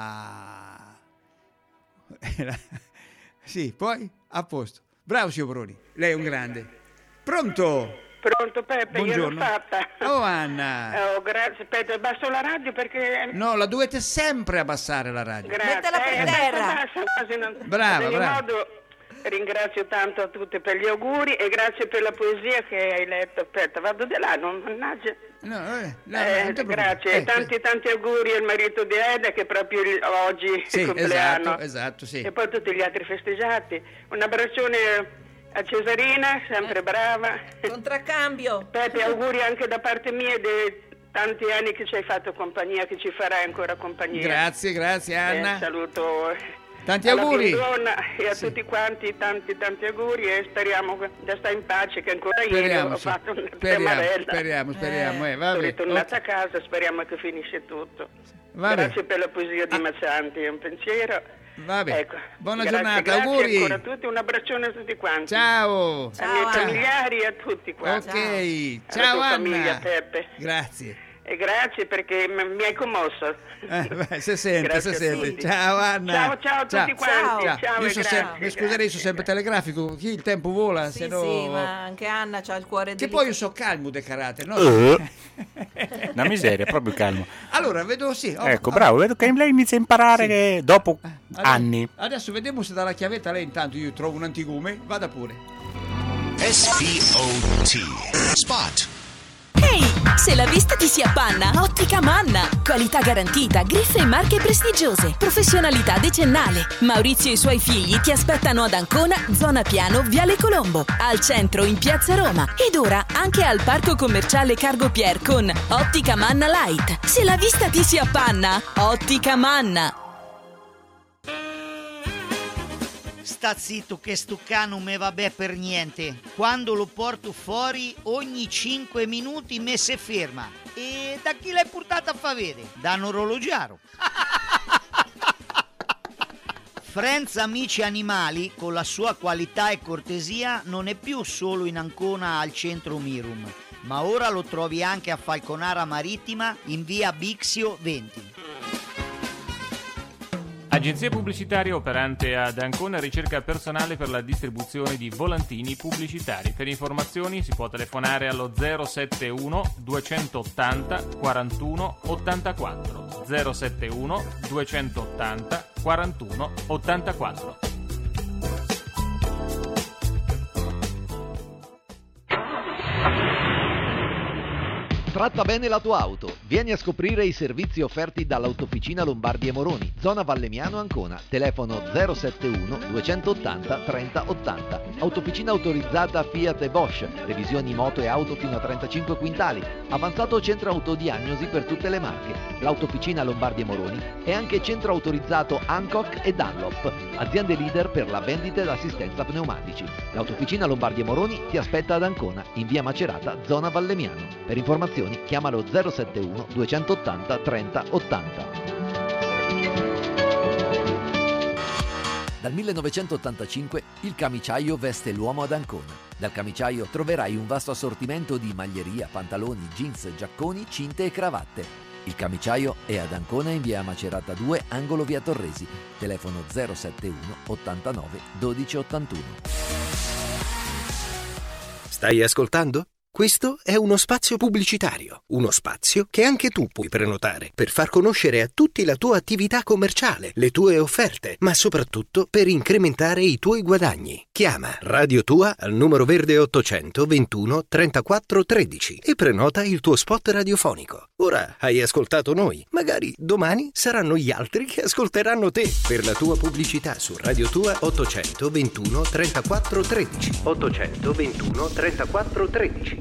sì, poi a posto. Bravo signor Moroni, lei è un grande. Pronto Peppe, buongiorno. io l'ho fatta. Oh Anna. Oh, grazie. Aspetta, abbasso la radio perché... No, la dovete sempre abbassare la radio. Grazie. Mettela per terra. Brava. Ad ogni modo, ringrazio tanto a tutte per gli auguri e grazie per la poesia che hai letto. Aspetta, vado di là, non mannaggia. No, grazie. Tanti auguri al marito di Eda che proprio oggi è il compleanno. Esatto, sì. E poi tutti gli altri festeggiati. Un abbraccione a Cesarina, sempre brava. Contraccambio. Peppe, auguri anche da parte mia e dei tanti anni che ci hai fatto compagnia, che ci farai ancora compagnia. Grazie Anna. Saluto Tanti auguri. E a tutti quanti tanti auguri e speriamo di stare in pace, che ancora ieri ho fatto una tremarella. Speriamo. Sono ritornata a casa, speriamo che finisce tutto. Grazie per la poesia di Mazzanti, è un pensiero. Ecco. Buona giornata, auguri. Ancora a tutti, un abbraccione a tutti quanti. Ciao. Ai miei familiari e a tutti quanti. Ok, ciao Anna. Famiglia, Peppe. Grazie. E grazie perché mi hai commosso. Si sente. Ciao Anna. Ciao a tutti quanti. Ciao. Mi scuserei, sono sempre telegrafico. Chi il tempo vola, Sì, se no... sì, ma anche Anna c'ha il cuore Che poi io so calmo de carattere, no? Una miseria, proprio calmo. Allora, vedo ecco, bravo, vedo che lei inizia a imparare che dopo anni. Adesso vediamo se dalla chiavetta lei intanto io trovo un antigume. Vada pure. SPOT Spot. Ehi, se la vista ti si appanna, Ottica Manna. Qualità garantita, griffe e marche prestigiose, professionalità decennale. Maurizio e i suoi figli ti aspettano ad Ancona, zona Piano, Viale Colombo, al centro in Piazza Roma ed ora anche al parco commerciale Cargo Pier con Ottica Manna Light. Se la vista ti si appanna, Ottica Manna. Sta zitto che sto cane non me va bene per niente. Quando lo porto fuori ogni 5 minuti me si ferma. E da chi l'hai portato a fa vedere? Da un orologiaro. Friends Amici Animali, con la sua qualità e cortesia, non è più solo in Ancona al centro Mirum, ma ora lo trovi anche a Falconara Marittima in via Bixio 20. Agenzia pubblicitaria operante ad Ancona ricerca personale per la distribuzione di volantini pubblicitari. Per informazioni si può telefonare allo 071 280 41 84. 071 280 41 84. Tratta bene la tua auto. Vieni a scoprire i servizi offerti dall'Autofficina Lombardi e Moroni, zona Valemiano Ancona. Telefono 071 280 30 80. Autofficina autorizzata Fiat e Bosch. Revisioni moto e auto fino a 35 quintali. Avanzato centro autodiagnosi per tutte le marche. L'Autofficina Lombardi e Moroni è anche centro autorizzato Hancock e Dunlop, aziende leader per la vendita ed assistenza pneumatici. L'Autofficina Lombardi e Moroni ti aspetta ad Ancona, in via Macerata, zona Valemiano. Per informazioni chiamalo 071 280 30 80. Dal 1985 il camiciaio veste l'uomo ad Ancona. Dal camiciaio troverai un vasto assortimento di maglieria, pantaloni, jeans, giacconi, cinte e cravatte. Il camiciaio è ad Ancona in via Macerata 2, angolo via Torresi. Telefono 071 89 12 81. Stai ascoltando? Questo è uno spazio pubblicitario, uno spazio che anche tu puoi prenotare per far conoscere a tutti la tua attività commerciale, le tue offerte, ma soprattutto per incrementare i tuoi guadagni. Chiama Radio Tua al numero verde 800 21 34 13 e prenota il tuo spot radiofonico. Ora hai ascoltato noi, magari domani saranno gli altri che ascolteranno te. Per la tua pubblicità su Radio Tua 800 21 34 13. 800 21 34 13.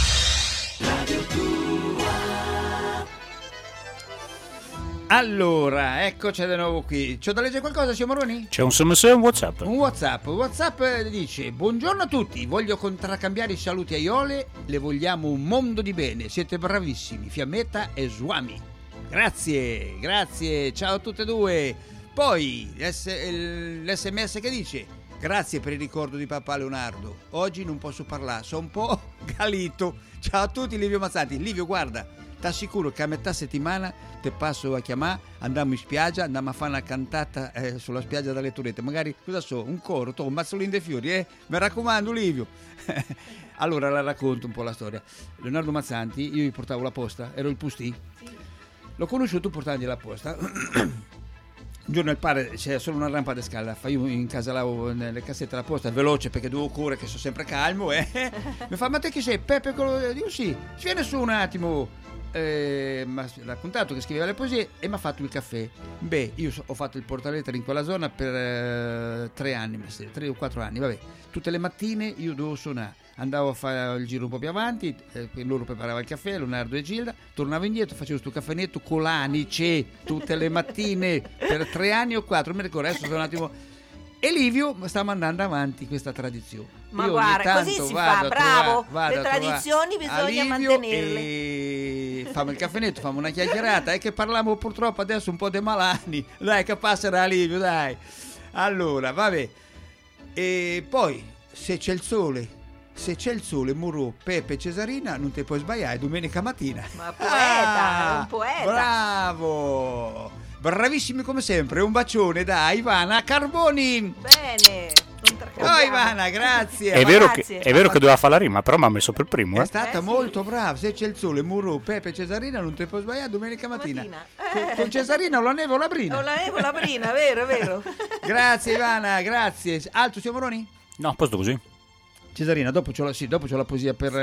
Allora, eccoci di nuovo qui. C'ho da leggere qualcosa, signor Moroni? C'è un SMS e un WhatsApp. Un WhatsApp dice: buongiorno a tutti, voglio contraccambiare i saluti a Iole, le vogliamo un mondo di bene, siete bravissimi, Fiammetta e Swami. Grazie, ciao a tutte e due. Poi l'SMS che dice: grazie per il ricordo di papà Leonardo, oggi non posso parlare, sono un po' galito. Ciao a tutti, Livio Mazzanti. Livio, guarda, t'assicuro che a metà settimana te passo a chiamare, andiamo in spiaggia, andiamo a fare una cantata sulla spiaggia dalle Turette, magari, cosa so, un coro, un mazzolino dei fiori, mi raccomando, Livio. Allora la racconto un po' la storia. Leonardo Mazzanti, io gli portavo la posta, ero il pustì, l'ho conosciuto portandogli la posta. Un giorno il padre, c'è solo una rampa di scala, io in casa lavo nelle cassette della posta, veloce perché devo correre, che sono sempre calmo, mi fa: ma te chi sei? Peppe? Dico sì, viene su un attimo. mi ha raccontato che scriveva le poesie e mi ha fatto il caffè. Beh, io ho fatto il portalettere in quella zona per 3 anni, 3 o 4 anni, vabbè. Tutte le mattine io dovevo suonare, andavo a fare il giro un po' più avanti, loro preparavano il caffè, Leonardo e Gilda, tornavo indietro, facevo sto caffeinetto con l'anice tutte le mattine per 3 anni o 4, mi ricordo, adesso sono un attimo. E Livio sta mandando avanti questa tradizione. Ma io guarda, così si fa, bravo. Le tradizioni bisogna mantenerle. E fammi il caffeinetto, fammi una chiacchierata. È che parliamo purtroppo adesso un po' dei malani. Dai, che passerà Livio, dai. Allora, vabbè. E poi, se c'è il sole, Murò, Pepe e Cesarina, non ti puoi sbagliare, domenica mattina. Ma poeta, un poeta. Bravo! Bravissimi come sempre, un bacione da Ivana Carboni. Bene. Ivana, grazie. È vero che doveva fare la rima, però mi ha messo per primo. È stata molto brava. Se c'è il sole, Murò, Pepe e Cesarina, non ti puoi sbagliare domenica mattina. Con Cesarina o la neve o la brina. O la neve o la brina, vero. Grazie Ivana, grazie. Altro siamo Moroni? No, a posto così. Cesarina, dopo c'ho la poesia per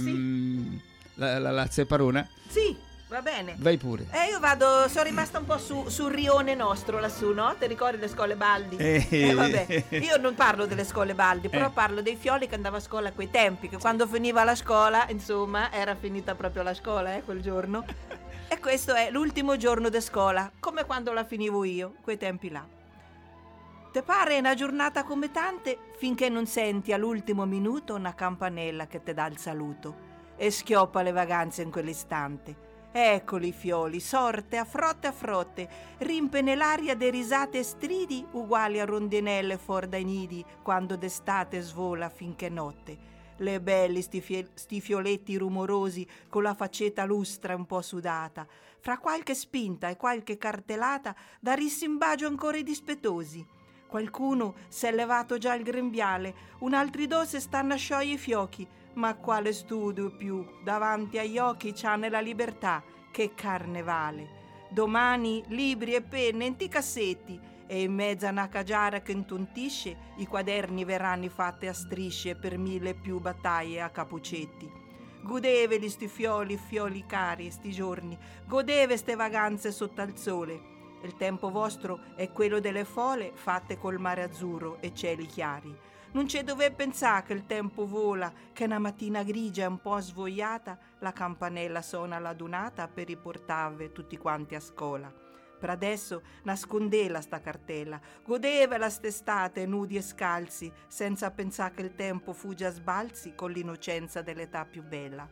la Zeparona. Sì. Va bene. Vai pure. Io sono rimasta un po' sul rione nostro lassù, no? Ti ricordi le scuole Baldi? Vabbè. Io non parlo delle scuole Baldi, però parlo dei fioli che andavo a scuola a quei tempi, che quando finiva la scuola, insomma, era finita proprio la scuola, quel giorno. E questo è l'ultimo giorno di scuola, come quando la finivo io, quei tempi là. Te pare una giornata come tante finché non senti all'ultimo minuto una campanella che te dà il saluto e schioppa le vacanze in quell'istante. Eccoli i fioli, sorte a frotte, rimpe nell'aria de risate e stridi uguali a rondinelle fuor dai nidi quando d'estate svola finché notte. Le belli sti fioletti rumorosi con la faccetta lustra un po' sudata, fra qualche spinta e qualche cartellata da rissimbagio ancora i dispettosi. Qualcuno s'è levato già il grembiale, un altri due stanno a sciogliere i fiocchi, ma quale studio più davanti agli occhi c'ha nella libertà, che carnevale. Domani libri e penne in ti cassetti e in mezzo a una cagiara che intontisce i quaderni verranno fatti a strisce per 1000 più battaglie a capucetti. Godeveli sti fioli cari sti giorni, godeve ste vacanze sotto al sole. Il tempo vostro è quello delle fole fatte col mare azzurro e cieli chiari. Non c'è dove pensare che il tempo vola, che una mattina grigia e un po' svogliata la campanella suona l'adunata per riportarvi tutti quanti a scuola. Per adesso nascondela sta cartella, godevela st'estate nudi e scalzi, senza pensare che il tempo fugge a sbalzi con l'innocenza dell'età più bella.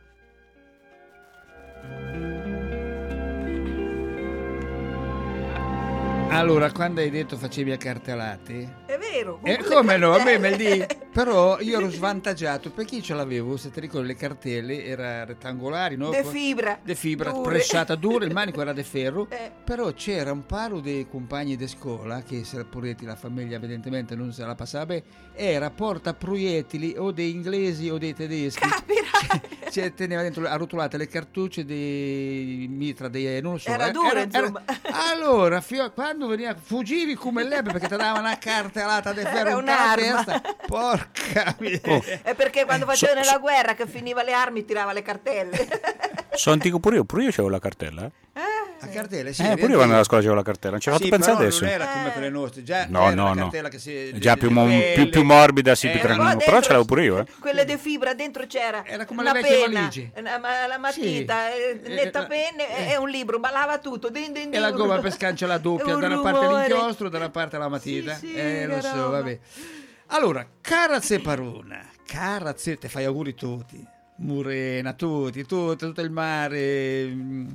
Allora, quando hai detto facevi a cartellate, è vero. Come no? A me me li però io ero svantaggiato perché io ce l'avevo, se ti ricordi, le cartelle erano rettangolari, no? De fibra, pressata dura, il manico era di ferro, però c'era un paio di compagni di scuola che se poretti la famiglia evidentemente non se la passava bene, era porta proiettili o dei inglesi o dei tedeschi. Capirai. Teneva dentro arrotolate le cartucce dei mitra, non lo so. Era dura, insomma. Allora, quando veniva fuggivi come l'ebbe perché ti davano una cartellata di ferro in testa. Porca mia. È perché quando facevano la guerra che finiva le armi tirava le cartelle. Sono antico pure io c'avevo la cartella. La cartella, sì. Pure io quando alla scuola c'avevo la cartella, non ci ho fatto pensare adesso. Non era come quelle nostre, già no. La cartella che si già più morbida, sì, più tranquilla. Però ce l'avevo pure io, Quelle di fibra, dentro c'era era come una le vecchie penna, valigie. la matita, netta penne e un libro, ballava tutto. E la gomma per scanciare la doppia, da una parte l'inchiostro, da una parte la matita. Lo so, vabbè. Allora, cara Zeparona, te fai auguri tutti. Murena, tutti, tutto il mare,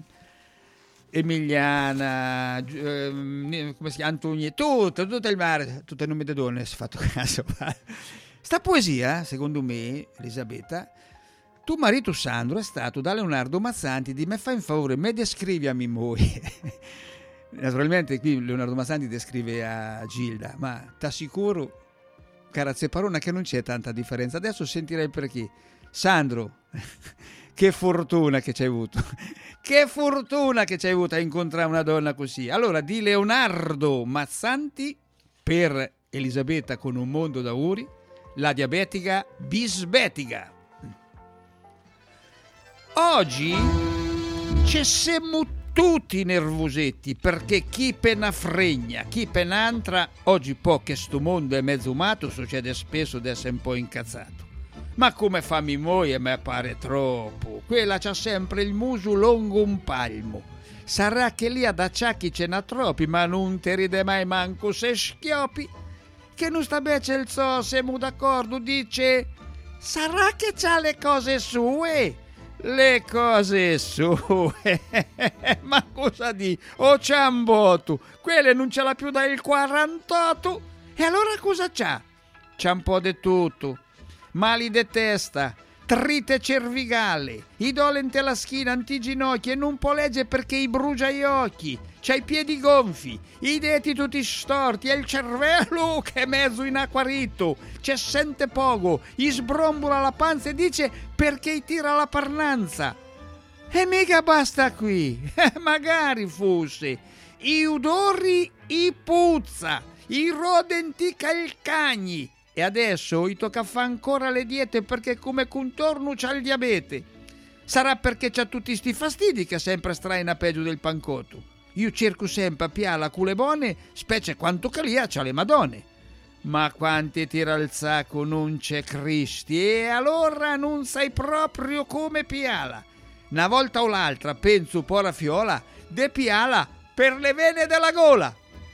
Emiliana, come si chiama, Antogni, tutto il mare, tutti i nomi di donne, si è fatto caso. Sta poesia, secondo me, Elisabetta, tuo marito Sandro è stato da Leonardo Mazzanti di me fai un favore, me descrivi a mia moglie. Naturalmente qui Leonardo Mazzanti descrive a Gilda, ma t'assicuro, cara Zeparona, che non c'è tanta differenza. Adesso sentirei perché. Sandro, che fortuna che ci hai avuto. Che fortuna che ci hai avuto a incontrare una donna così. Allora, di Leonardo Mazzanti per Elisabetta con un mondo d'auguri, la diabetica bisbetica. Oggi Ci siamo tutti nervosetti perché chi pena fregna, chi penantra, oggi po' che sto mondo è mezzo umato, succede spesso di essere un po' incazzato. Ma come fa mi muoia, me pare troppo. Quella c'ha sempre il muso lungo un palmo. Sarà che lì ad acciacchi ce n'ha troppi, ma non te ride mai manco se schioppi. Che non sta bene il so, siamo d'accordo, dice... Sarà che c'ha le cose sue? Le cose sue? Ma cosa di? O ciambotto? Quelle non ce l'ha più dal 48? E allora cosa c'ha? C'ha un po' di tutto. Mali de testa, trite cervicale, i dolenti alla schiena, antiginocchi e non può leggere perché i brucia gli occhi. C'ha i piedi gonfi, i denti tutti storti e il cervello che è mezzo inacquarito. C'è sente poco, gli sbrombola la panza e dice perché gli tira la parnanza. E mica basta qui, magari fosse. I odori i puzza, i rodenti calcagni. E adesso gli tocca fare ancora le diete perché come contorno c'ha il diabete. Sarà perché c'ha tutti sti fastidi che sempre straina peggio del pancotto. Io cerco sempre a piala cule buone, specie quanto che lì c'ha le madonne. Ma quanti tira il sacco non c'è Cristi, e allora non sai proprio come piala. Una volta o l'altra, penso pora fiola, de piala per le vene della gola.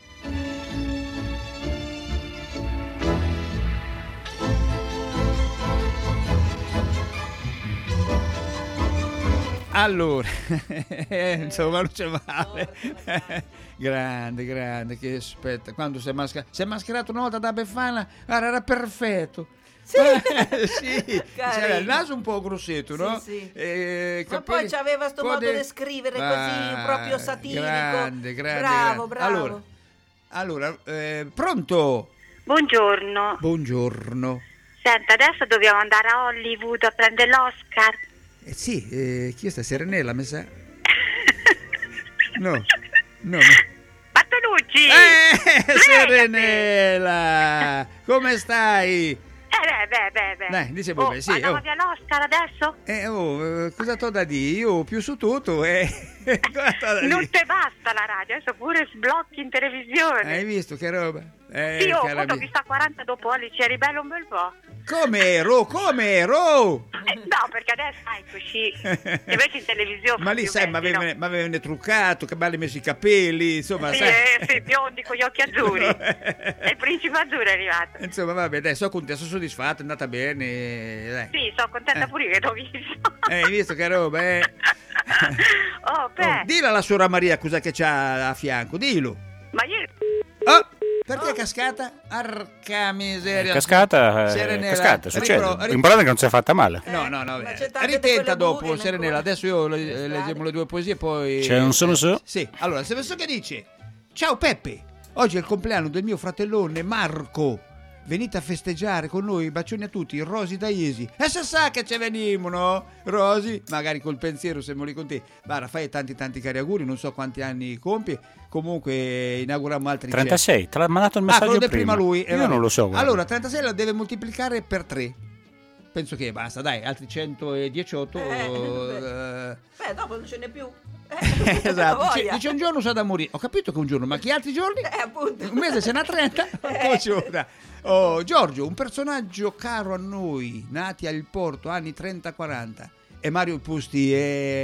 Allora, insomma non c'è male. Grande, che aspetta, quando si è mascherato una volta da Befana, guarda, era perfetto. Sì, sì, c'era il naso un po' grossetto, no? Sì. Ma poi c'aveva sto modo di scrivere così, proprio satirico. Grande. Bravo. Allora, pronto? Buongiorno. Senta, adesso dobbiamo andare a Hollywood a prendere l'Oscar. Sì, chi è sta Serenella, mi sa? No. Bartolucci! Serenella! Come stai? Beh. Dai, dice bene, sì. Andiamo via l'Oscar adesso? Cosa t'ho da dire? Io più su tutto, Non te basta la radio, adesso pure sblocchi in televisione. Hai visto che roba? Sì, ho visto a 40 dopo Oli, c'eri bello un bel po'. Come ero? No, perché adesso così. Invece in televisione. Ma lì sai, ma avevano truccato, che belli messo i capelli, insomma. Sì, biondi con gli occhi azzurri. E il principe azzurro è arrivato. Insomma, vabbè, dai, sono contento, sono soddisfatto, è andata bene. Dai. Sì, sono contenta pure che l'ho visto. Hai visto che roba, beh. Dillo alla suora Maria cosa che c'ha a fianco, dillo. Ma io... Perché è cascata? Arca miseria. Cascata, succede. L'importante è che non si è fatta male. No. Ritenta dopo, Serenella. Adesso io leggiamo le due poesie, poi... C'è un solo so? Sì. Allora, se so che dice: ciao Peppe, oggi è il compleanno del mio fratellone Marco. Venite a festeggiare con noi, bacioni a tutti, Rosi da Iesi. E se sa che ci venimo, no? Rosi, magari col pensiero siamo lì con te. Guarda, fai tanti cari auguri, non so quanti anni compie. Comunque inauguriamo altri 36, ti ha mandato il messaggio prima lui. Io non lo so. Guarda. Allora, 36 la deve moltiplicare per 3. Penso che basta, dai, altri 118. Dopo non ce n'è più. Esatto, dice un giorno sa da morire. Ho capito che un giorno, ma che altri giorni? Appunto. Un mese ce n'ha 30. Giorgio, un personaggio caro a noi, nati al Porto, anni 30-40. E Mario Pusti,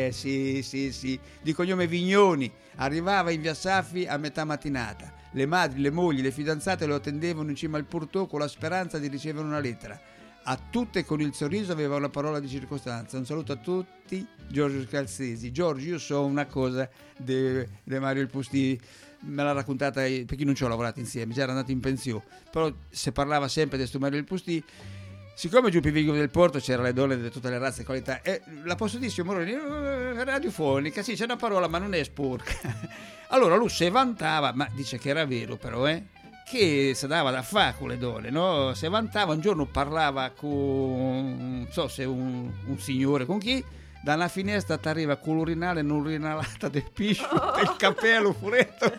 sì, di cognome Vignoni, arrivava in via Saffi a metà mattinata. Le madri, le mogli, le fidanzate lo attendevano in cima al portò con la speranza di ricevere una lettera. A tutte con il sorriso aveva una parola di circostanza. Un saluto a tutti, Giorgio Scalzesi. Giorgio, io so una cosa di Mario il Pusti, me l'ha raccontata perché non ci ho lavorato insieme, già era andato in pensione, però se parlava sempre di questo Mario il Pusti. Siccome giù Pivigo del Porto c'erano le donne di tutte le razze e qualità, e la posso dire, Moroni, radiofonica, sì, c'è una parola ma non è sporca. Allora lui si vantava, ma dice che era vero però, che si dava da fare con le donne, no? Si vantava, un giorno parlava con, non so se un signore, con chi, da una finestra ti arriva con l'urinale non urinalata del piscio, del cappello furetto.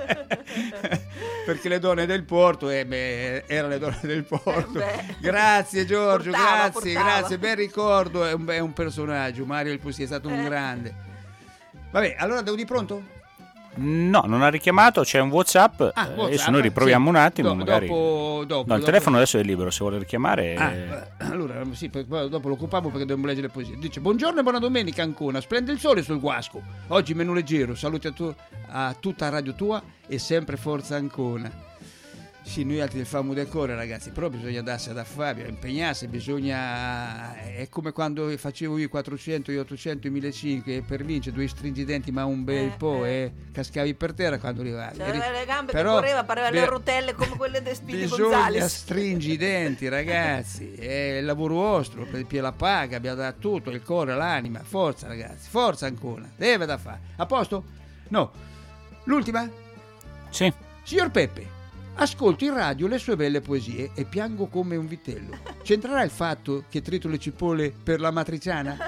Perché le donne del porto, erano le donne del porto. Grazie Giorgio, portava. Grazie, bel ricordo, è un personaggio, Mario il Pusti è stato un grande. Vabbè, allora devo di pronto? No, non ha richiamato, c'è un WhatsApp, adesso noi riproviamo un attimo, magari. Dopo, il telefono adesso è libero, se vuole richiamare. Allora, sì, dopo lo occupavo perché devo leggere le poesie. Dice: buongiorno e buona domenica Ancona, splende il sole sul Guasco. Oggi menù leggero, saluti a tutta Radio Tua e sempre forza Ancona. Sì, noi altri famo decore, ragazzi, però bisogna darsi da fare, impegnarsi, bisogna... È come quando facevo io 400, io 800, 1500 e per vincere 2 stringidenti ma un bel po' e cascavi per terra quando arrivavi. C'aveva le gambe però, che correva, pareva le rotelle come quelle di Speedy Gonzales. Bisogna stringi i denti, ragazzi, è il lavoro vostro, per la paga, abbiamo dato tutto, il cuore, l'anima, forza ragazzi, forza ancora, deve da fare. A posto? No. L'ultima? Sì. Signor Peppe, ascolto in radio le sue belle poesie e piango come un vitello. C'entrerà il fatto che trito le cipolle per la matriciana?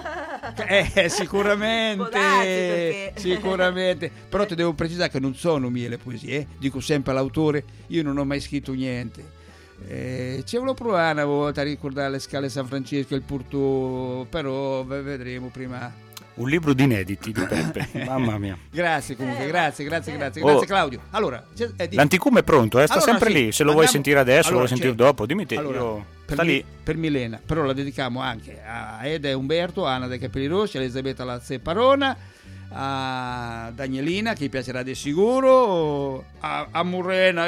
Sicuramente. Sicuramente. Però ti devo precisare che non sono mie le poesie, dico sempre all'autore, io non ho mai scritto niente. Ci volevo provare una volta a ricordare le scale San Francesco e il Porto, però vedremo prima. Un libro di inediti di Peppe, mamma mia. Grazie comunque, grazie Claudio. Allora, l'anticume è pronto, sta allora, sempre lì, se lo vuoi sentire adesso, lo vuoi sentire dopo, dimmi te. Allora, sta lì. Per Milena, però la dedichiamo anche a Eda e Umberto, a Anna dei Capelli Rossi, a Elisabetta la Zeparona, a Danielina che gli piacerà di sicuro, a Murena,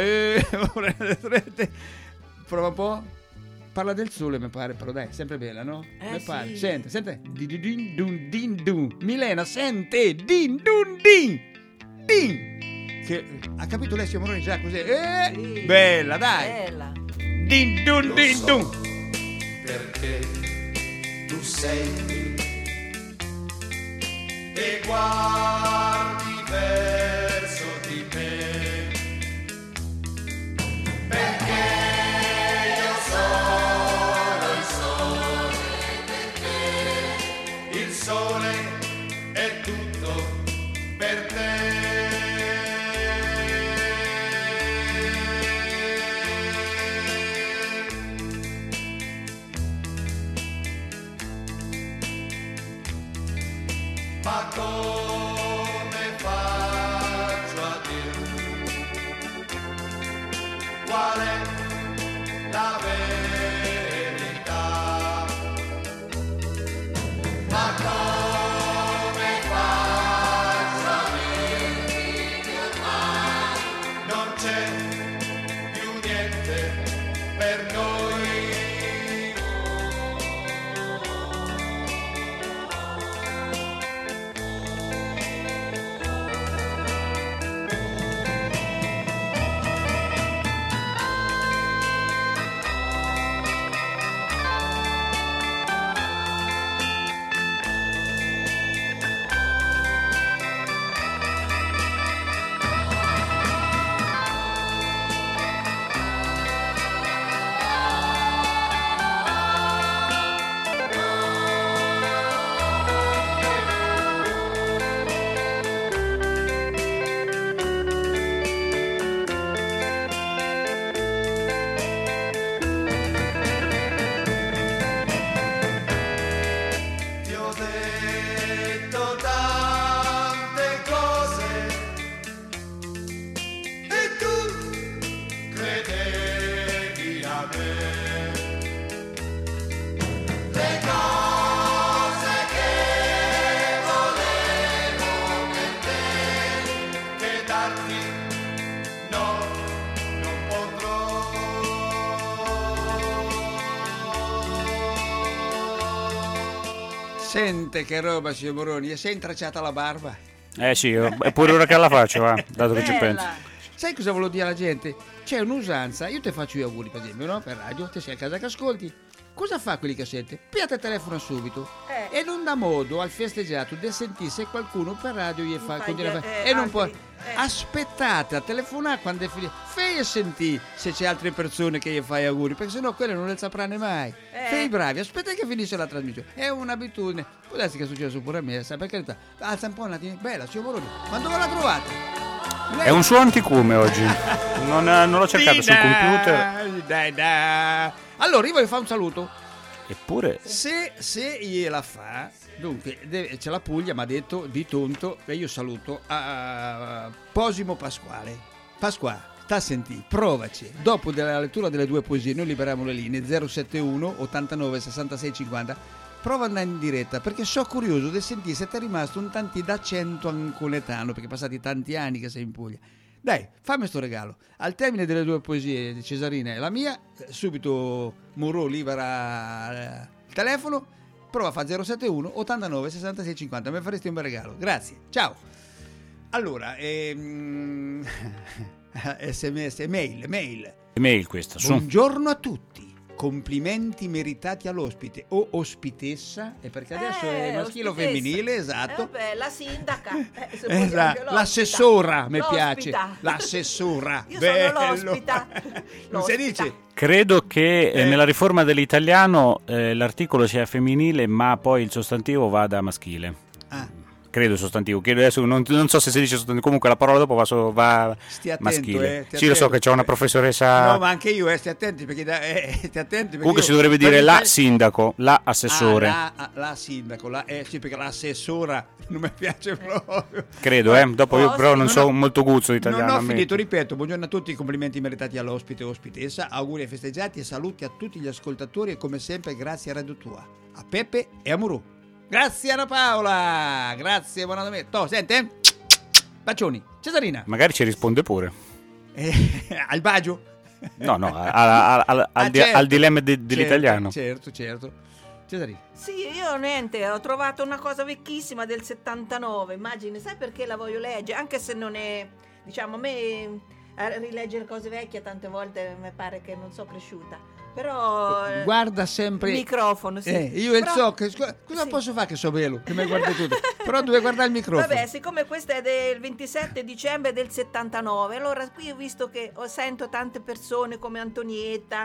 prova un po'. Parla del sole, mi pare, però dai, sempre bella, no? Mi pare. Sì. Sente. Din dun din dun. Milena, sente. Din dun din. Din. Che ha capito lei, signor Moroni, già così? Sì. Bella, dai. Bella. Din dun din dun. Perché tu sei qui e guardi verso di me. Perché il sole è tutto per te. Ma come faccio a dire qual è la verità? Ma come faccio a dire che ormai non c'è più niente per noi? Sente che roba, signor Moroni, si è intracciata la barba? Sì, è pure ora che la faccio, dato che ci penso. Sai cosa volevo dire alla gente? C'è un'usanza, io ti faccio gli auguri per esempio, no? Per radio, ti sei a casa che ascolti. Cosa fa quelli che sente? Piata il telefono subito e non dà modo al festeggiato di sentire se qualcuno per radio gli fa e non può. Aspettate a telefonare quando è finito. Fai e senti se c'è altre persone che gli fai auguri, perché sennò quelle non le sapranno mai. Fai bravi, aspetta che finisce la trasmissione. È un'abitudine. Può darsi che è successo pure a me, per carità. Alza un po' un attimo. Bella, signor Moroni. Ma dove la trovate? È un suo anticume oggi. Non l'ho cercato sul computer. Dai. Allora io voglio fare un saluto. Eppure se gliela fa, Dunque, c'è la Puglia, mi ha detto di Tonto, e io saluto a Posimo Pasquale. Pasquale, sta a sentire, provaci. Dopo della lettura delle 2 poesie, noi liberiamo le linee 071 89 66 50. Prova ad andare in diretta, perché sono curioso di sentire se ti è rimasto un tanti d'accento anconetano, perché passati tanti anni che sei in Puglia. Dai, fammi sto regalo. Al termine delle 2 poesie di Cesarina e la mia, subito Murò libera il telefono. Prova a fare 071 89 66 50. Mi faresti un bel regalo. Grazie. Ciao. Allora, sms, mail. Email questa. Buongiorno a tutti. Complimenti meritati all'ospite o ospitessa, e perché adesso è maschile o femminile, esatto. La sindaca. Esatto. L'assessora, mi piace. L'assessora. Io bello. sono l'ospita. Non si dice? Credo che nella riforma dell'italiano l'articolo sia femminile, ma poi il sostantivo vada maschile. Credo il sostantivo, adesso non so se si dice sostantivo, comunque la parola dopo va attento, maschile. Sì, lo so che c'è una professoressa. No, ma anche io, stai attenti perché comunque si dovrebbe dire la sindaco, la assessore. La sindaco, sì, perché l'assessora non mi piace proprio. Credo, dopo io però non so molto guzzo di italiano. Non ho finito, ripeto, buongiorno a tutti, complimenti meritati all'ospite o ospitessa, auguri ai festeggiati e saluti a tutti gli ascoltatori e come sempre grazie a Radio Tua, a Peppe e a Murù. Grazie Anna Paola, grazie, buona domenica. Sente? Bacioni. Cesarina. Magari ci risponde pure. Al bagio? No, al dilemma dell'italiano. Certo. Cesarina. Sì, io niente, ho trovato una cosa vecchissima del 79, immagini, sai perché la voglio leggere? Anche se non è, diciamo, a me a rileggere cose vecchie tante volte mi pare che non so cresciuta. Però guarda sempre il microfono, sì. Io so che cosa posso fare che so bello, che mi guardi tutto. Però dove guardare il microfono. Vabbè, siccome questo è del 27 dicembre del 79, allora qui ho visto che sento tante persone come Antonietta,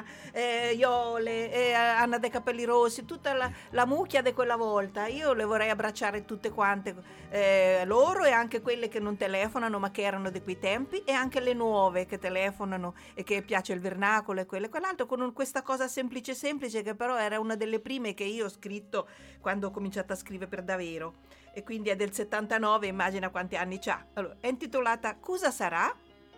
Iole, Anna dei Capelli Rossi, tutta la mucchia di quella volta. Io le vorrei abbracciare tutte quante, loro e anche quelle che non telefonano ma che erano di quei tempi, e anche le nuove che telefonano e che piace il vernacolo e quello e quell'altro, con questa cosa semplice che però era una delle prime che io ho scritto quando ho cominciato a scrivere per davvero, e quindi è del 79, immagina quanti anni c'ha. Allora, è intitolata Cosa sarà?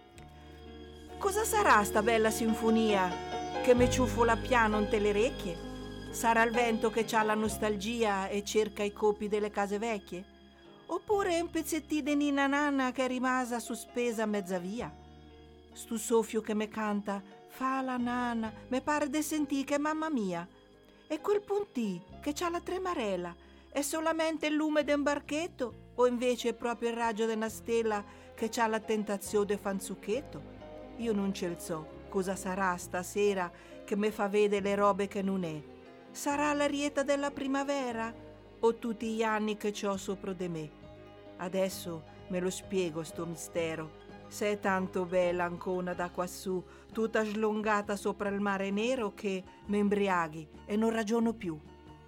Cosa sarà sta bella sinfonia che me ciuffola piano in le orecchie? Sarà il vento che c'ha la nostalgia e cerca i copi delle case vecchie? Oppure un pezzettino di Nina Nanna che è rimasa sospesa a mezza via? Stu soffio che me canta fa la nana, me pare de sentì che mamma mia. E quel puntì che c'ha la tremarella è solamente il lume d'un barchetto, o invece è proprio il raggio di una stella che c'ha la tentazione de fanzucchetto? Io non ce lo so cosa sarà stasera che me fa vedere le robe che non è. Sarà l'arietta della primavera o tutti gli anni che c'ho sopra di me? Adesso me lo spiego sto mistero. Sei tanto bella ancora da quassù, tutta slungata sopra il mare nero, che mi imbriaghi e non ragiono più.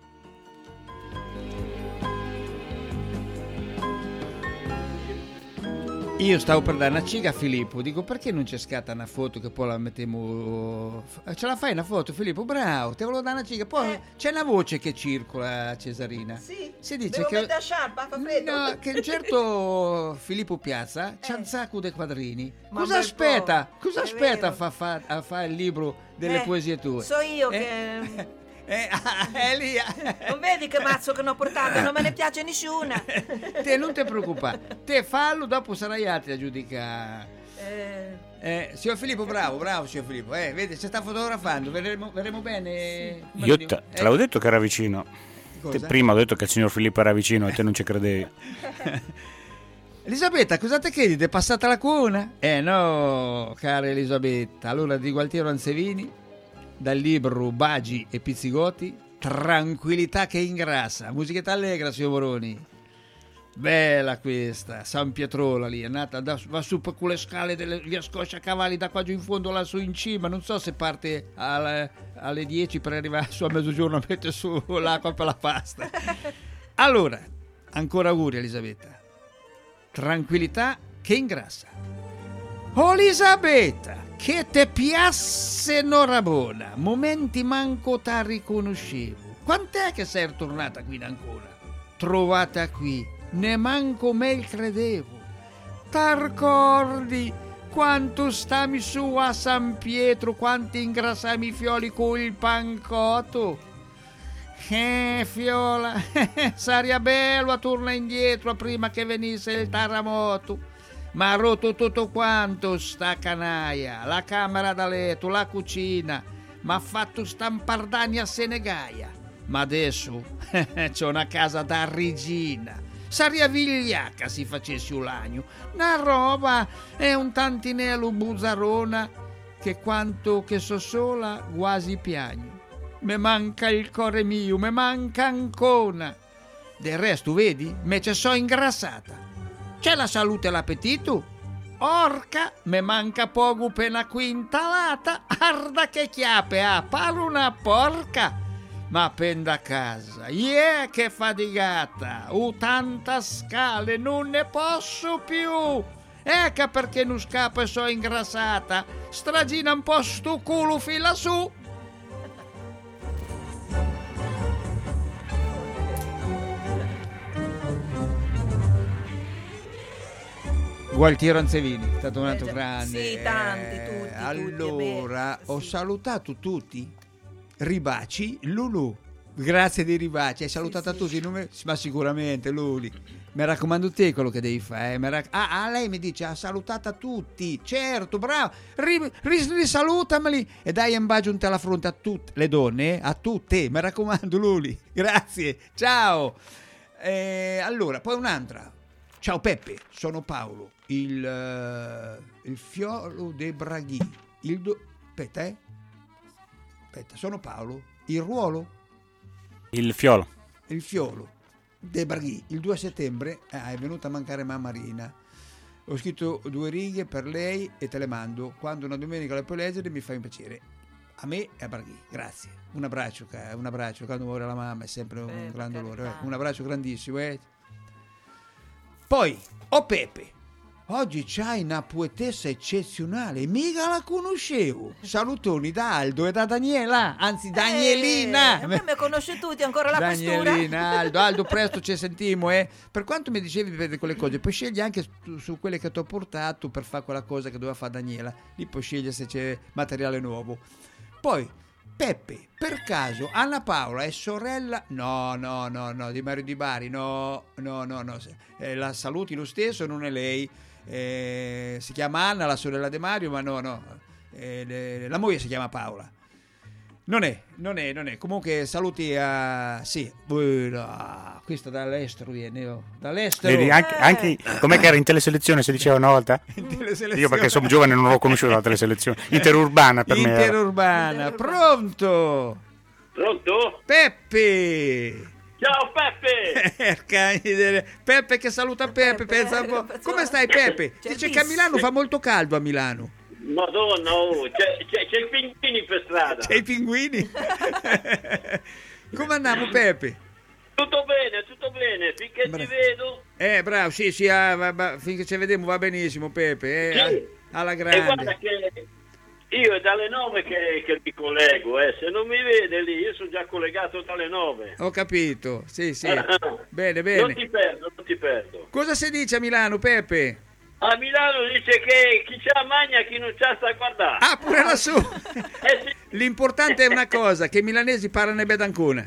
Io stavo per dare una ciga a Filippo, dico perché non c'è scatta una foto che poi la mettiamo. Ce la fai una foto, Filippo? Bravo, te volevo dare una ciga. Poi c'è una voce che circola, Cesarina. Sì, si dice devo che mettere sciarpa, fa freddo. No, che un certo Filippo Piazza c'ha un sacco di quadrini. Ma Cosa aspetta? Cosa È aspetta vero. a fare il libro delle poesie tue? So io che... È lì. Non vedi che mazzo che ne ho portato? Non me ne piace nessuna. Te non ti preoccupare, te fallo, dopo sarai altri a giudicare. Signor Filippo, bravo signor Filippo. Vedi, si sta fotografando, vedremo bene. Io te l'avevo detto che era vicino. Prima ho detto che il signor Filippo era vicino e te non ci credevi. Elisabetta, cosa te credi? Ti è passata la cuna? No, cara Elisabetta. Allora, di Gualtiero Ansevini, dal libro Bagi e Pizzigoti, Tranquillità che ingrassa, musichetta allegra, signor Moroni. Bella questa, San Pietrola lì, è nata, va su per quelle scale delle via Scosciacavalli da qua giù in fondo, lassù in cima, non so se parte alle 10 per arrivare su a mezzogiorno a mettere su l'acqua per la pasta. Allora, ancora auguri Elisabetta. Tranquillità che ingrassa. Oh Elisabetta, che te piace Norabona, momenti manco t'ha riconoscevo. Quant'è che sei tornata qui in Ancona? trovata qui, ne manco me credevo. T'arcordi quanto stami su a San Pietro, quanti ingrassami i fioli col pancotto? Fiola, sarebbe bello a tornare indietro prima che venisse il terremoto. Ma ha rotto tutto quanto sta canaia, la camera da letto, la cucina, ma ha fatto stampardani a Senegaia. Ma adesso c'ho una casa da regina. Sarebbe vigliacca se facessi un lagno. Una roba è un tantinello buzzarona che quanto che so sola quasi piagno. Me manca il cuore mio, me manca Ancona. Del resto, vedi, me ce so ingrassata. C'è la salute e l'appetito. Orca, me manca poco per una quintalata. Arda che chiappe, pare una porca. Ma penda a casa, che fatigata. Tanta scale, non ne posso più. Ecco perché non scappo e so ingrassata. Stragina un po' sto culo fila su. Gualtiero Anzevini, è stato un altro grande. Sì, tanti, tutti. Allora, ho salutato tutti. Ribaci, Lulu. Grazie di Ribaci, hai salutato tutti. Ma sicuramente, Luli. Mi raccomando te quello che devi fare. Lei mi dice, ha salutato a tutti. Certo, bravo. Risalutameli e dai un bacio alla fronte a tutte le donne, a tutte. Mi raccomando, Luli. Grazie, ciao. Allora, poi un'altra. Ciao Peppe, sono Paolo, il fiolo de Braghi. Aspetta, sono Paolo, il ruolo? Il fiolo de Braghi. Il 2 settembre è venuta a mancare mamma Rina. Ho scritto 2 righe per lei e te le mando. Quando una domenica le puoi leggere mi fai un piacere. A me e a Braghi, grazie. Un abbraccio, quando muore la mamma è sempre un gran dolore. Un abbraccio grandissimo. Poi, Peppe, oggi c'hai una poetessa eccezionale, mica la conoscevo. Salutoni da Aldo e da Daniela, anzi Danielina. A me mi conosce tutti, ancora la costura. Danielina, Aldo, presto ci sentimo. Per quanto mi dicevi di quelle cose, poi scegli anche su quelle che ti ho portato per fare quella cosa che doveva fare Daniela. Lì poi scegli se c'è materiale nuovo. Poi, Peppe, per caso Anna Paola è sorella? No, di Mario Di Bari, no. La saluti lo stesso, non è lei. Si chiama Anna, la sorella di Mario, ma no. La moglie si chiama Paola. Non è. Comunque saluti a... Sì, questo dall'estero viene, dall'estero. Vedi, anche com'è che era in teleselezione, si diceva una volta? Io perché sono giovane non l'ho conosciuto la teleselezione. Interurbana per me. Interurbana, pronto? Peppe! Ciao Peppe! Peppe che saluta Peppe, pensa un po'. Come stai Peppe? Dice che a Milano fa molto caldo a Milano. Madonna, c'è i pinguini per strada. C'è i pinguini? Come andiamo Peppe? Tutto bene, finché ti vedo. Bravo, sì, finché ci vediamo va benissimo Peppe, sì. Alla grande. E guarda che io è dalle 9 che mi collego, se non mi vede lì, io sono già collegato dalle 9. Ho capito, sì. Bene. Non ti perdo. Cosa si dice a Milano Peppe? A Milano dice che chi c'ha magna, chi non c'ha sta a guardare. Pure lassù. Sì. L'importante è una cosa, che i milanesi parlano bene d'Ancona.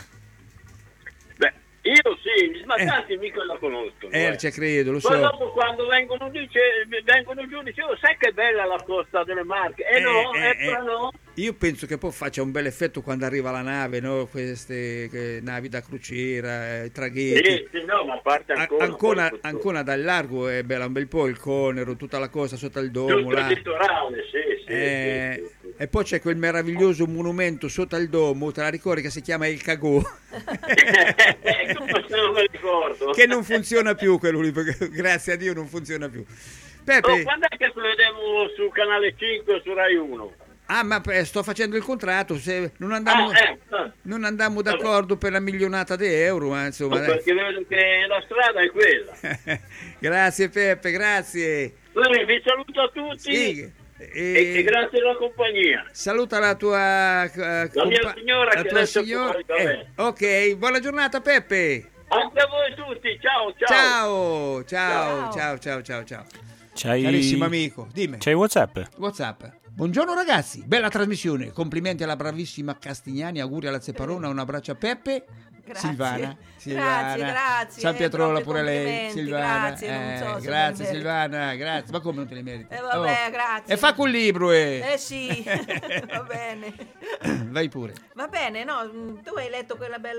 Io sì, ma tanti mica la conoscono. Ci credo, lo so. Poi dopo quando vengono giù, dicevo, sai che bella la costa delle Marche? No. Io penso che poi faccia un bel effetto quando arriva la nave, no? Queste navi da crociera, traghetti. Sì, no, ma a parte Ancona dal largo è bella un bel po', il Conero, tutta la costa sotto il domo. Tutto il litorale, sì. E poi c'è quel meraviglioso monumento sotto il domo, te la ricordi, che si chiama il Cagò? Non me ricordo. Che non funziona più quello lì, perché grazie a Dio non funziona più. Peppe, quando è che lo vediamo su Canale 5 o su Rai 1? Ma sto facendo il contratto, se non andammo d'accordo per la milionata di euro, ma insomma. Perché vedo che la strada è quella. Grazie Peppe, grazie. Vi saluto a tutti. Sì. E grazie della compagnia. Saluta la tua la mia signora, che adesso signora. Ok, buona giornata Peppe. Anche a voi tutti, ciao. Ciao. Carissimo amico, dimmi. C'hai WhatsApp? Buongiorno ragazzi, bella trasmissione. Complimenti alla bravissima Castignani, auguri alla Zepparona, un abbraccio a Peppe. Grazie. Silvana. Grazie. San Pietrola pure lei. Complimenti, Silvana. grazie, non so se grazie me li Silvana, grazie. Ma come non te le meriti? Vabbè, grazie. E fa col libro, sì, va bene. Vai pure. Va bene, no, tu hai letto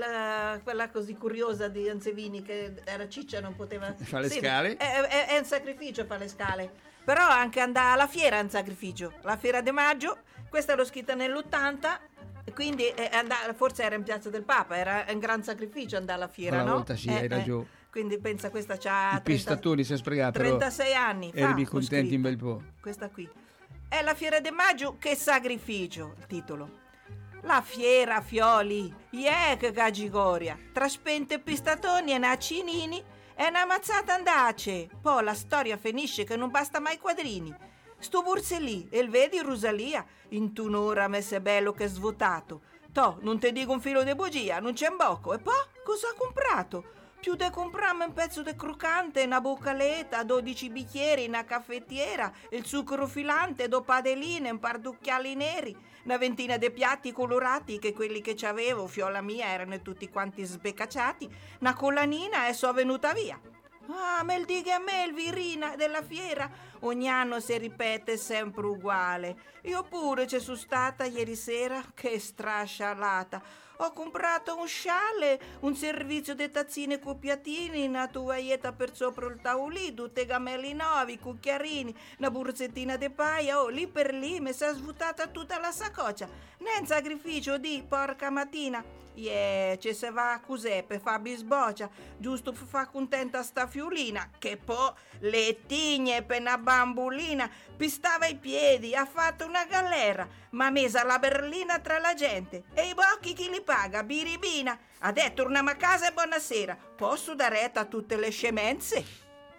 quella così curiosa di Ansevini che era ciccia, non poteva... Fa le scale? È un sacrificio fare le scale. Però anche andare alla fiera è un sacrificio. La fiera di maggio, questa l'ho scritta nell'80... Quindi forse era in Piazza del Papa, era un gran sacrificio andare alla fiera, una no? Volta sì, hai ragione. Quindi pensa, questa c'ha i pistattoni si è spregato 36 anni fa. Eri contenti un bel po'. Questa qui è la fiera di maggio, che sacrificio, il titolo. La fiera, fioli, che gagigoria, tra spente pistatoni e nacinini è una mazzata andace. Poi la storia finisce che non basta mai quadrini. Sto Borsellì, e il vedi Rosalia, in tun'ora messe bello che svuotato. To, non te dico un filo di bugia, non c'è un bocco. E poi cosa ha comprato? Più de comprarmi un pezzo di croccante, una boccaletta, 12 bicchieri, una caffettiera, il zucchero filante, 2 padeline, un par d'occhiali neri, una ventina di piatti colorati che quelli che c'avevo, fiola mia, erano tutti quanti sbecacciati, una collanina e so venuta via. Ah, me il dighe a me, Elvirina, della fiera. Ogni anno si ripete sempre uguale. Io pure ci sono stata ieri sera, che strascialata. Ho comprato un scialle, un servizio di tazzine con piatini, una tovaglietta per sopra il tavolino, 2 gamelli nuovi, cucchiarini, una borsettina di paia. Oh, lì per lì mi si è svuotata tutta la saccoccia. Non sacrificio di porca mattina. Ci se va cos'è per fa bisboccia, giusto per fa contenta sta fiulina, che poi le tigne per una bambulina pistava i piedi, ha fatto una galera, ma mesa la berlina tra la gente, e i bocchi chi li paga, biribina, ha detto torniamo a casa e buonasera, posso dare retta a tutte le scemenze?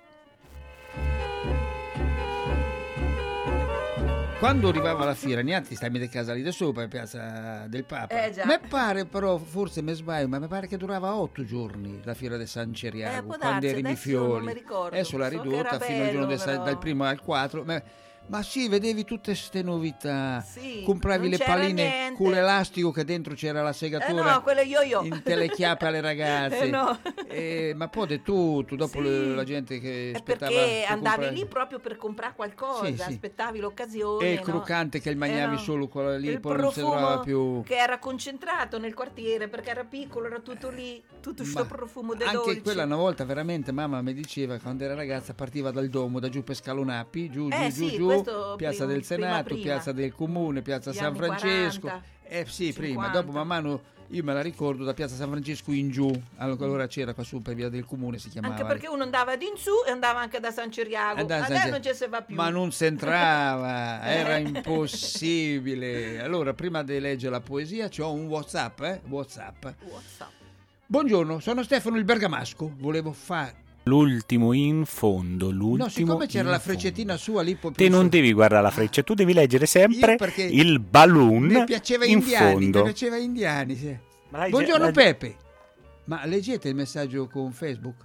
Quando arrivava alla fiera, neanche stai di casa lì da sopra in Piazza del Papa. Già. Mi pare però, forse mi sbaglio, ma mi pare che durava 8 giorni la fiera di San Ceriago, quando eri i fiori. Non mi ricordo. Adesso l'ha ridotta fino al giorno dal 1 al 4. Ma sì, vedevi tutte queste novità. Sì, compravi le palline con l'elastico che dentro c'era la segatura. No, quello yo-yo. In telechiappe alle ragazze. No. Ma poi di tutto, dopo sì. La gente che aspettava. Perché andavi lì proprio per comprare qualcosa, sì. aspettavi l'occasione. E il croccante che il mangiavi solo quello lì, il poi non si trovava più. Che era concentrato nel quartiere perché era piccolo, era tutto lì, tutto sto profumo del dolce. Anche quella una volta veramente mamma mi diceva, quando era ragazza, partiva dal domo, da giù per Scalonappi, giù, Piazza del Senato, Piazza del Comune, Piazza San Francesco. 40, sì, 50. prima, dopo man mano io me la ricordo da Piazza San Francesco in giù, allora c'era qua su per via del Comune, si chiamava. Anche perché uno andava di in su e andava anche da San Ceriago, adesso non ci si va più. Ma non si entrava, era impossibile. Allora, prima di leggere la poesia, c'ho un WhatsApp. Buongiorno, sono Stefano il Bergamasco, volevo fare l'ultimo in fondo, No, siccome c'era la freccettina sua lì te non devi guardare la freccia, tu devi leggere sempre il balloon mi piaceva in Mi fondo. piaceva indiani, sì. Buongiorno Pepe. Ma leggete il messaggio con Facebook?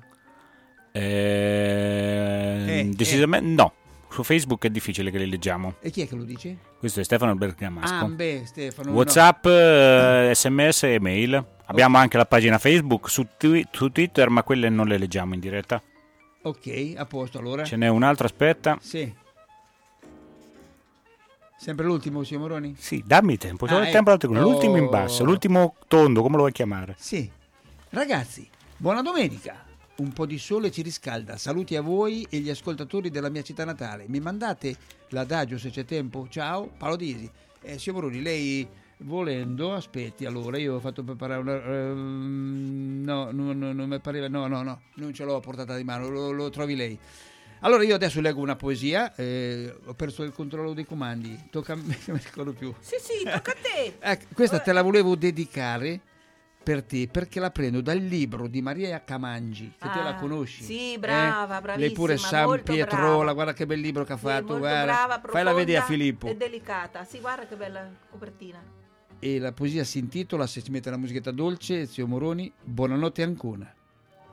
Decisamente no. Su Facebook è difficile che li leggiamo. E chi è che lo dice? Questo è Stefano Bergamasco. Stefano. WhatsApp, SMS e mail. Abbiamo anche la pagina Facebook su Twitter, ma quelle non le leggiamo in diretta. Ok, a posto allora. Ce n'è un altro, aspetta. Sì. Sempre l'ultimo, signor Moroni? Sì, dammi tempo. L'ultimo in basso, l'ultimo tondo, come lo vuoi chiamare? Sì. Ragazzi, buona domenica. Un po' di sole ci riscalda. Saluti a voi e gli ascoltatori della mia città natale. Mi mandate l'adagio se c'è tempo? Ciao, Paolo Disi. Signor Moroni, lei volendo, aspetti, allora io ho fatto preparare una no, non mi pareva, no, non ce l'ho a portata di mano, lo trovi lei. Allora io adesso leggo una poesia, ho perso il controllo dei comandi, tocca a me, non mi ricordo più. Sì, tocca a te. Questa te la volevo dedicare per te, perché la prendo dal libro di Maria Camangi, che te la conosci. Sì, bravissima. Lei pure San Pietrola, guarda che bel libro che ha fatto, guarda. Brava, profonda, fai la vedere a Filippo. È delicata, sì, guarda che bella copertina. E la poesia si intitola, se ci mette la musichetta dolce, zio Moroni, Buonanotte ancora.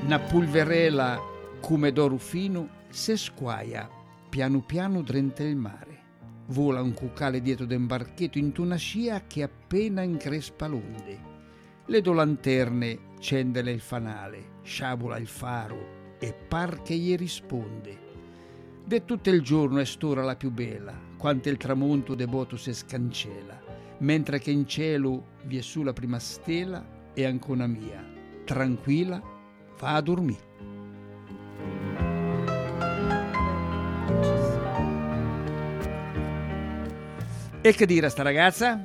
Una pulverela come d'oro fino se squaia piano piano drente il mare. Vola un cucale dietro d'un barchetto in una scia che appena increspa l'onde. Le do lanterne, cendele il fanale, sciabola il faro e par che gli risponde. De tutto il giorno è st'ora la più bella, quanto il tramonto devoto se scancela, mentre che in cielo vi è su la prima stella e ancora mia, tranquilla, va a dormire. E che dire a sta ragazza?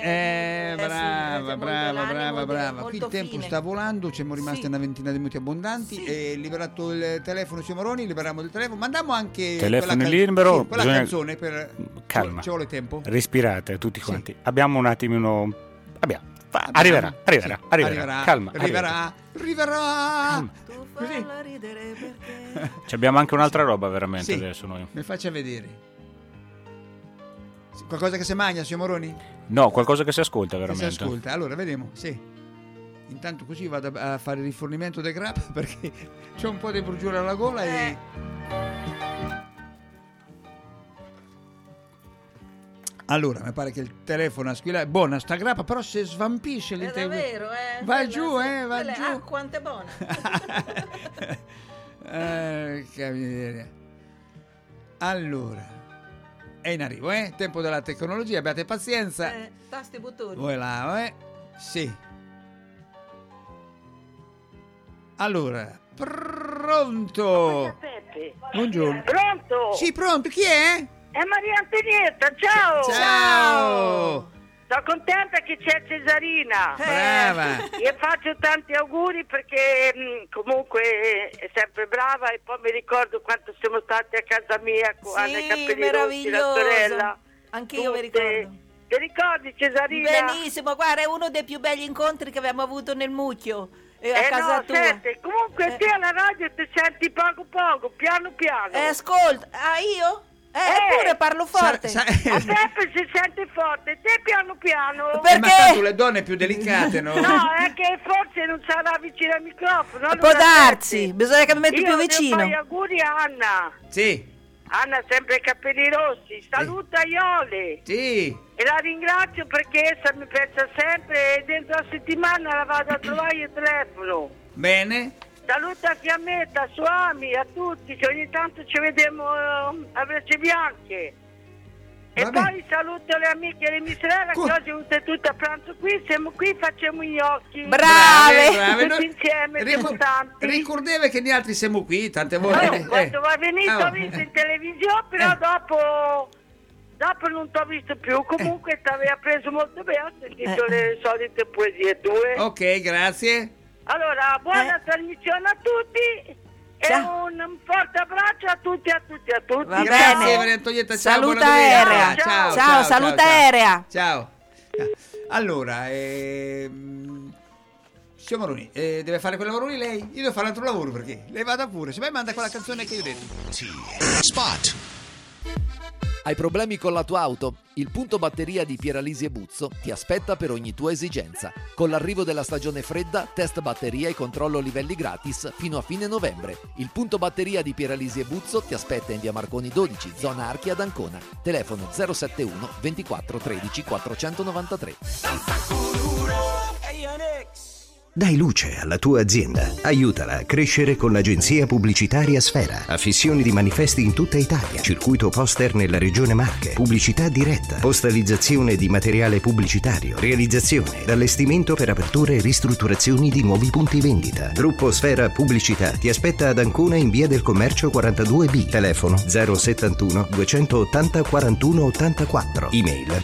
Brava. Qui il tempo sta volando, ci siamo rimasti una ventina di minuti abbondanti e liberato il telefono, signor Moroni, liberiamo il telefono, mandiamo anche telefono libero, quella canzone per... Calma, ci vuole tempo. Respirate tutti quanti. Abbiamo un attimino... Arriverà. Calma. Arriverà. Calma. Abbiamo anche un'altra roba veramente adesso noi. Mi faccia vedere. Qualcosa che si mangia, signor Moroni? No, qualcosa che si ascolta veramente. Si ascolta, allora vediamo, sì. Intanto così vado a fare il rifornimento del grappa perché c'è un po' di bruciore alla gola e... Allora, mi pare che il telefono a squillare. Buona sta grappa, però se svampisce è davvero, va giù, va giù. Quanto è buona. Allora, è in arrivo, tempo della tecnologia, abbiate pazienza. Tasti bottoni. Voi là, sì. Allora, pronto? Buongiorno. Pronto? Sì, pronto, chi è? È Maria Antonietta, ciao! Sono contenta che c'è Cesarina. Brava. Io faccio tanti auguri perché comunque è sempre brava e poi mi ricordo quanto siamo stati a casa mia con Anna Cappelli Rossi, la sorella. Anch'io mi ricordo. Ti ricordi Cesarina? Benissimo, guarda, è uno dei più belli incontri che abbiamo avuto nel mucchio. A casa tua. Senti, comunque te alla radio ti senti poco, piano. Ascolta, io? Eppure parlo forte. A Peppe si sente forte, te piano. Perché? Ma tanto le donne più delicate, no? No, è che forse non sarà vicino al microfono. Può darsi, bisogna che mi metti più vicino. Io auguri a Anna. Sì. Anna sempre i capelli rossi. Saluta Iole. Sì. E la ringrazio perché essa mi pensa sempre e dentro la settimana la vado a trovare il telefono. Bene. Saluta Fiammetta, Suami, a tutti, che ogni tanto ci vediamo a Brecce Bianche. E poi saluto le amiche e le mie sorelle che oggi venute tutte a pranzo qui, siamo qui, facciamo i gnocchi. Brave. Tutti insieme, siamo tanti. Ricordate che noi altri siamo qui, tante volte. Quando va venito ho visto in televisione, però dopo non t'ho visto più. Comunque ti aveva preso molto bene, ho sentito le solite poesie tue. Ok, grazie. Allora, buona trasmissione a tutti e un forte abbraccio a tutti. Va Grazie, bene. Antonietta, saluta Aerea. Ciao, saluta Aerea. Ciao. Allora, signor Moroni, deve fare quel lavoro lì lei? Io devo fare un altro lavoro perché lei vada pure, se mai manda quella canzone che io ho detto. Spot. Hai problemi con la tua auto? Il punto batteria di Pieralisi e Buzzo ti aspetta per ogni tua esigenza. Con l'arrivo della stagione fredda, test batteria e controllo livelli gratis fino a fine novembre. Il punto batteria di Pieralisi e Buzzo ti aspetta in via Marconi 12, zona Archi ad Ancona. Telefono 071 24 13 493. Dai luce alla tua azienda. Aiutala a crescere con l'agenzia pubblicitaria Sfera. Affissioni di manifesti in tutta Italia. Circuito poster nella regione Marche. Pubblicità diretta. Postalizzazione di materiale pubblicitario. Realizzazione ed allestimento per aperture e ristrutturazioni di nuovi punti vendita. Gruppo Sfera Pubblicità ti aspetta ad Ancona in via del Commercio 42B. Telefono 071 280 41 84. Email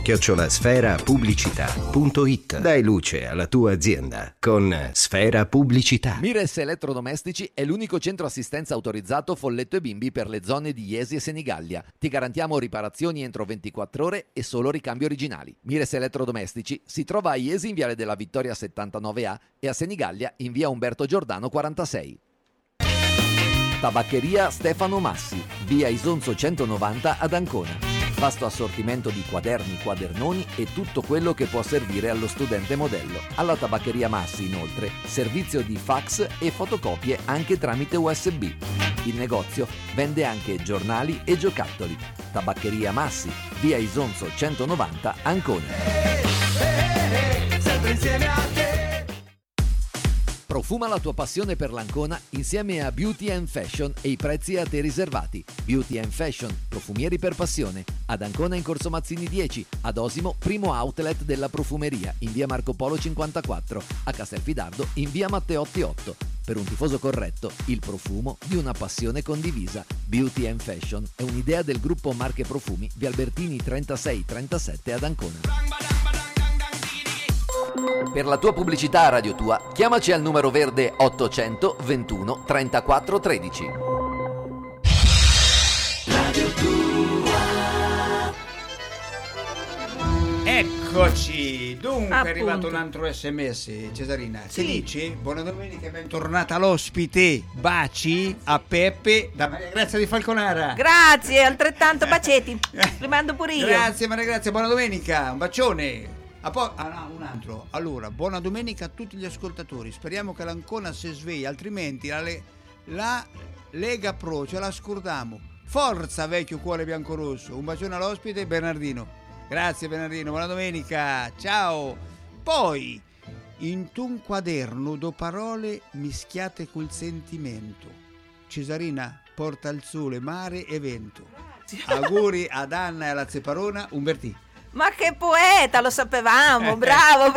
info@sferapubblicità.it. Dai luce alla tua azienda con Sfera Pubblicità. Mires Elettrodomestici è l'unico centro assistenza autorizzato Folletto e Bimbi per le zone di Iesi e Senigallia. Ti garantiamo riparazioni entro 24 ore e solo ricambi originali. Mires Elettrodomestici si trova a Iesi in viale della Vittoria 79A e a Senigallia in via Umberto Giordano 46. Tabaccheria Stefano Massi, via Isonzo 190 ad Ancona. Vasto assortimento di quaderni, quadernoni e tutto quello che può servire allo studente modello. Alla Tabaccheria Massi, inoltre, servizio di fax e fotocopie anche tramite USB. Il negozio vende anche giornali e giocattoli. Tabaccheria Massi, via Isonzo 190, Ancona. Sempre insieme a te. Profuma la tua passione per l'Ancona insieme a Beauty & Fashion e i prezzi a te riservati. Beauty & Fashion, profumieri per passione. Ad Ancona in Corso Mazzini 10, ad Osimo, primo outlet della profumeria, in via Marco Polo 54, a Castelfidardo in via Matteotti 8. Per un tifoso corretto, il profumo di una passione condivisa. Beauty & Fashion è un'idea del gruppo Marche Profumi, via Albertini 3637 ad Ancona. Per la tua pubblicità a Radio Tua, chiamaci al numero verde 800 21 34 13. Radio Tua. Eccoci, dunque Appunto. è arrivato un altro SMS, Cesarina. Sì. Ti dici? Buona domenica e bentornata l'ospite. Baci a Peppe da Maria Grazia di Falconara. Grazie, altrettanto baceti. Li mando pure io. Grazie Maria Grazia, buona domenica, un bacione. Un altro. Allora, buona domenica a tutti gli ascoltatori. Speriamo che l'Ancona si sveglia, altrimenti la Lega Pro ce la scordiamo. Forza vecchio cuore biancorosso. Un bacione all'ospite Bernardino. Grazie Bernardino, buona domenica. Ciao. Poi, in un quaderno do parole mischiate col sentimento. Cesarina porta al sole, mare e vento. Auguri ad Anna e alla Zeparona, Umbertì. Ma che poeta, lo sapevamo, bravo.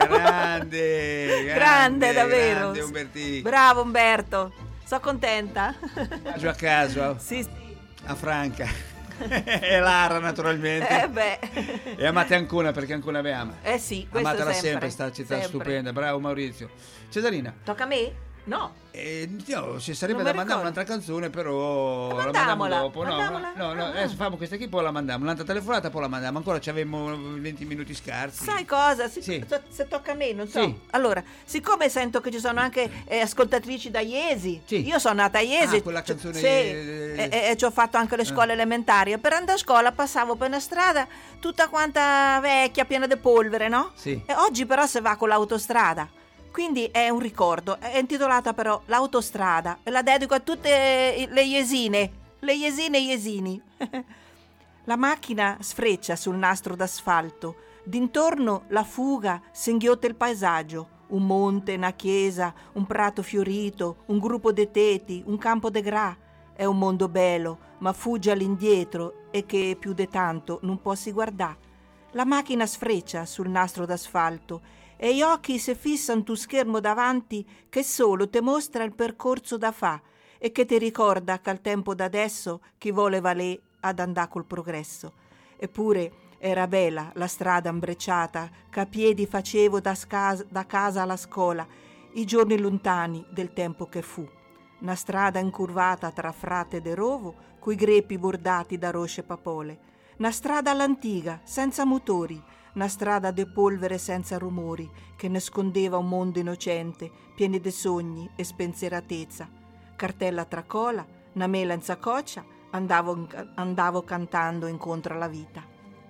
Grande davvero. Grande Umbertì. Bravo Umberto, sono contenta. Giù a caso. Sì. A Franca. E Lara naturalmente. E amate Ancona perché Ancona vi ama. Sì, questo amatela sempre, sta città sempre. stupenda. Bravo Maurizio. Cesarina. Tocca a me? No. Ci sarebbe Non da mi mandare ricordo. un'altra canzone, però la mandiamola, mandiamo dopo. mandiamola. No, adesso facciamo questa qui, poi la mandiamo. Un'altra telefonata, poi la mandiamo. Ancora ci avevamo 20 minuti scarsi. Sai cosa? Sì. Se tocca a me, non so. Sì. Allora, siccome sento che ci sono anche ascoltatrici da Iesi, io sono nata a Iesi. Quella canzone. E ci ho fatto anche le scuole elementari. Per andare a scuola passavo per una strada tutta quanta vecchia, piena di polvere, no? Sì. E oggi però si va con l'autostrada. Quindi è un ricordo, è intitolata però L'autostrada e la dedico a tutte le iesine e iesini. La macchina sfreccia sul nastro d'asfalto, d'intorno la fuga singhiotta il paesaggio, un monte, una chiesa, un prato fiorito, un gruppo de teti, un campo de gra. È un mondo bello, ma fugge all'indietro e che più de tanto non può si guardare. La macchina sfreccia sul nastro d'asfalto e gli occhi si fissano tu schermo davanti che solo te mostra il percorso da fa e che ti ricorda che al tempo d'adesso chi vuole valè ad andà col progresso. Eppure era bella la strada imbrecciata che a piedi facevo da casa alla scuola, i giorni lontani del tempo che fu. Una strada incurvata tra Frate e Rovo, coi grepi bordati da rosce papole. Una strada all'antica, senza motori, una strada de polvere senza rumori, che nascondeva un mondo innocente, pieni di sogni e spensieratezza. Cartella tra cola, una mela in saccoccia, andavo cantando incontro alla vita.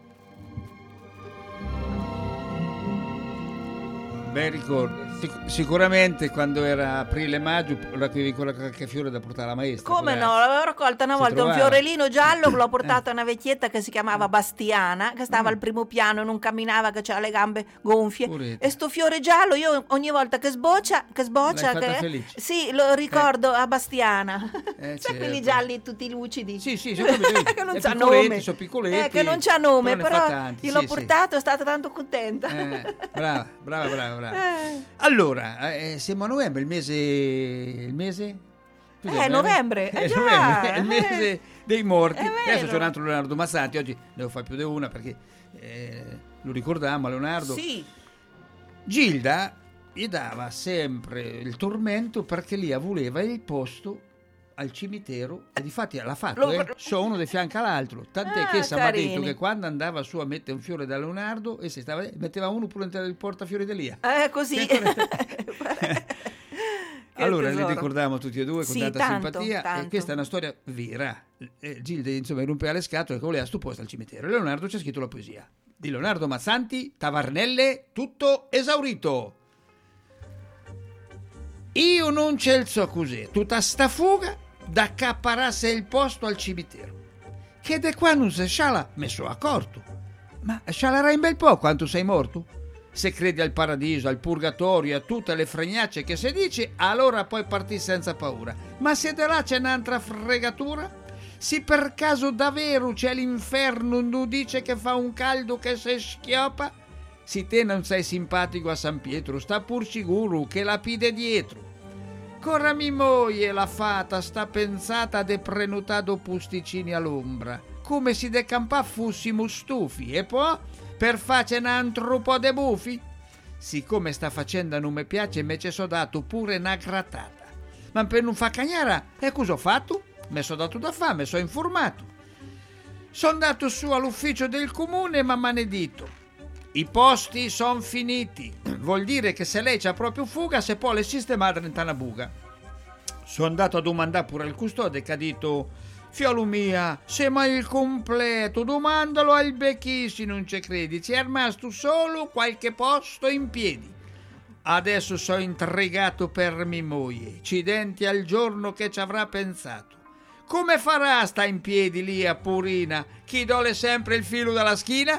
Bel ricordo. Sicuramente quando era aprile-maggio raccoglievi qualche fiore da portare alla maestra. Come no, l'avevo raccolta una volta un fiorellino giallo che l'ho portato a una vecchietta che si chiamava Bastiana, che stava al primo piano, non camminava, che aveva le gambe gonfie. Puretta. E sto fiore giallo io ogni volta che sboccia, sì, lo ricordo a Bastiana. Sai certo. quelli gialli tutti lucidi? Sì, sono capito. Che non c'ha nome. Sono piccoletti. Che non c'ha nome, però tanti, io l'ho portato, è stata tanto contenta. Brava. Allora, siamo a novembre, il mese? Novembre, È già. il mese dei morti. È vero. Adesso c'è un altro Leonardo Massanti, oggi devo fare più di una perché lo ricordiamo a Leonardo. Sì. Gilda gli dava sempre il tormento perché lì voleva il posto al cimitero e difatti l'ha fatto, sono di fianco all'altro, tant'è che mi ha detto che quando andava su a mettere un fiore da Leonardo e metteva uno pure il portafiori di Lia. Così. Allora, tesoro. li ricordiamo tutti e due con Sì, tanta tanto, simpatia. tanto. E questa è una storia vera. Gilde, insomma, rompeva le scatole che voleva sto posto al cimitero. Leonardo ci ha scritto la poesia di Leonardo Mazzanti, Tavernelle, tutto esaurito. Io non ce il so cos'è, tutta sta fuga da accappararsi il posto al cimitero. Che de qua non si sciala messo accorto. Ma scialerai un bel po' quanto sei morto? Se credi al paradiso, al purgatorio e a tutte le fregnacce che si dice, allora puoi partire senza paura. Ma se da là c'è un'altra fregatura? Se per caso davvero c'è l'inferno, non dice che fa un caldo che se schioppa? Se te non sei simpatico a San Pietro, sta pur sicuro che la pide dietro. Corra mi moglie la fata, sta pensata de prenotato posticini all'ombra, come se de campà fossimo stufi, e poi per face un altro po' de buffi? Siccome sta facendo non mi piace, me ci so dato pure una grattata. Ma per non fa cagnara, e cosa ho fatto? Mi so dato da fame, so informato. Sono andato su all'ufficio del comune, ma maledito. I posti sono finiti. Vuol dire che se lei c'ha proprio fuga, se può le sistemare in una buga. Sono andato a domandare pure al custode che ha detto: fiolo mia, se mai il completo, domandalo al becchi se non ci credi. Ci è rimasto solo qualche posto in piedi. Adesso sono intrigato per mia moglie. Accidenti al giorno che ci avrà pensato. Come farà sta in piedi lì a Purina? Chi dole sempre il filo dalla schina?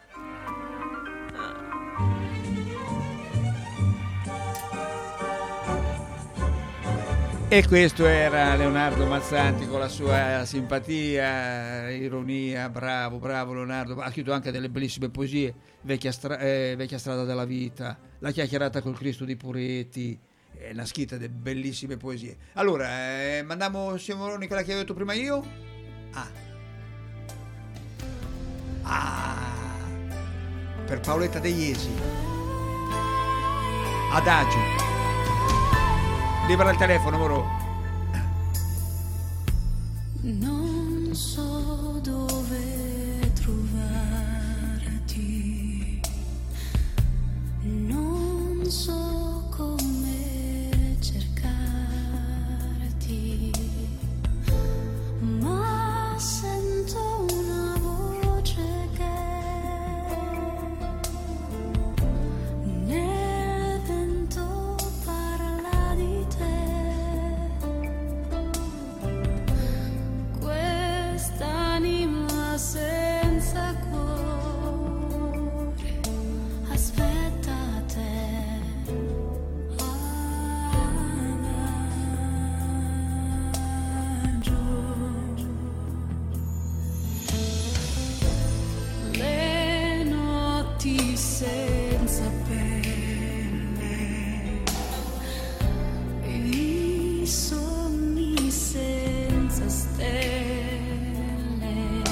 E questo era Leonardo Mazzanti con la sua simpatia, ironia, bravo Leonardo. Ha scritto anche delle bellissime poesie, Vecchia strada della vita, La chiacchierata col Cristo di Puretti, una scritta di bellissime poesie. Allora, mandiamo Simoroni quella che avevo detto prima io? Per Paoletta De Iesi, Adagio. Libera il telefono, moro. Non so dove trovarti, non so come cercarti, ma sento una voce che nel vento parla di te. Quest'anima senza cuore aspetta te. Le notti senza pelle, i sogni senza stelle,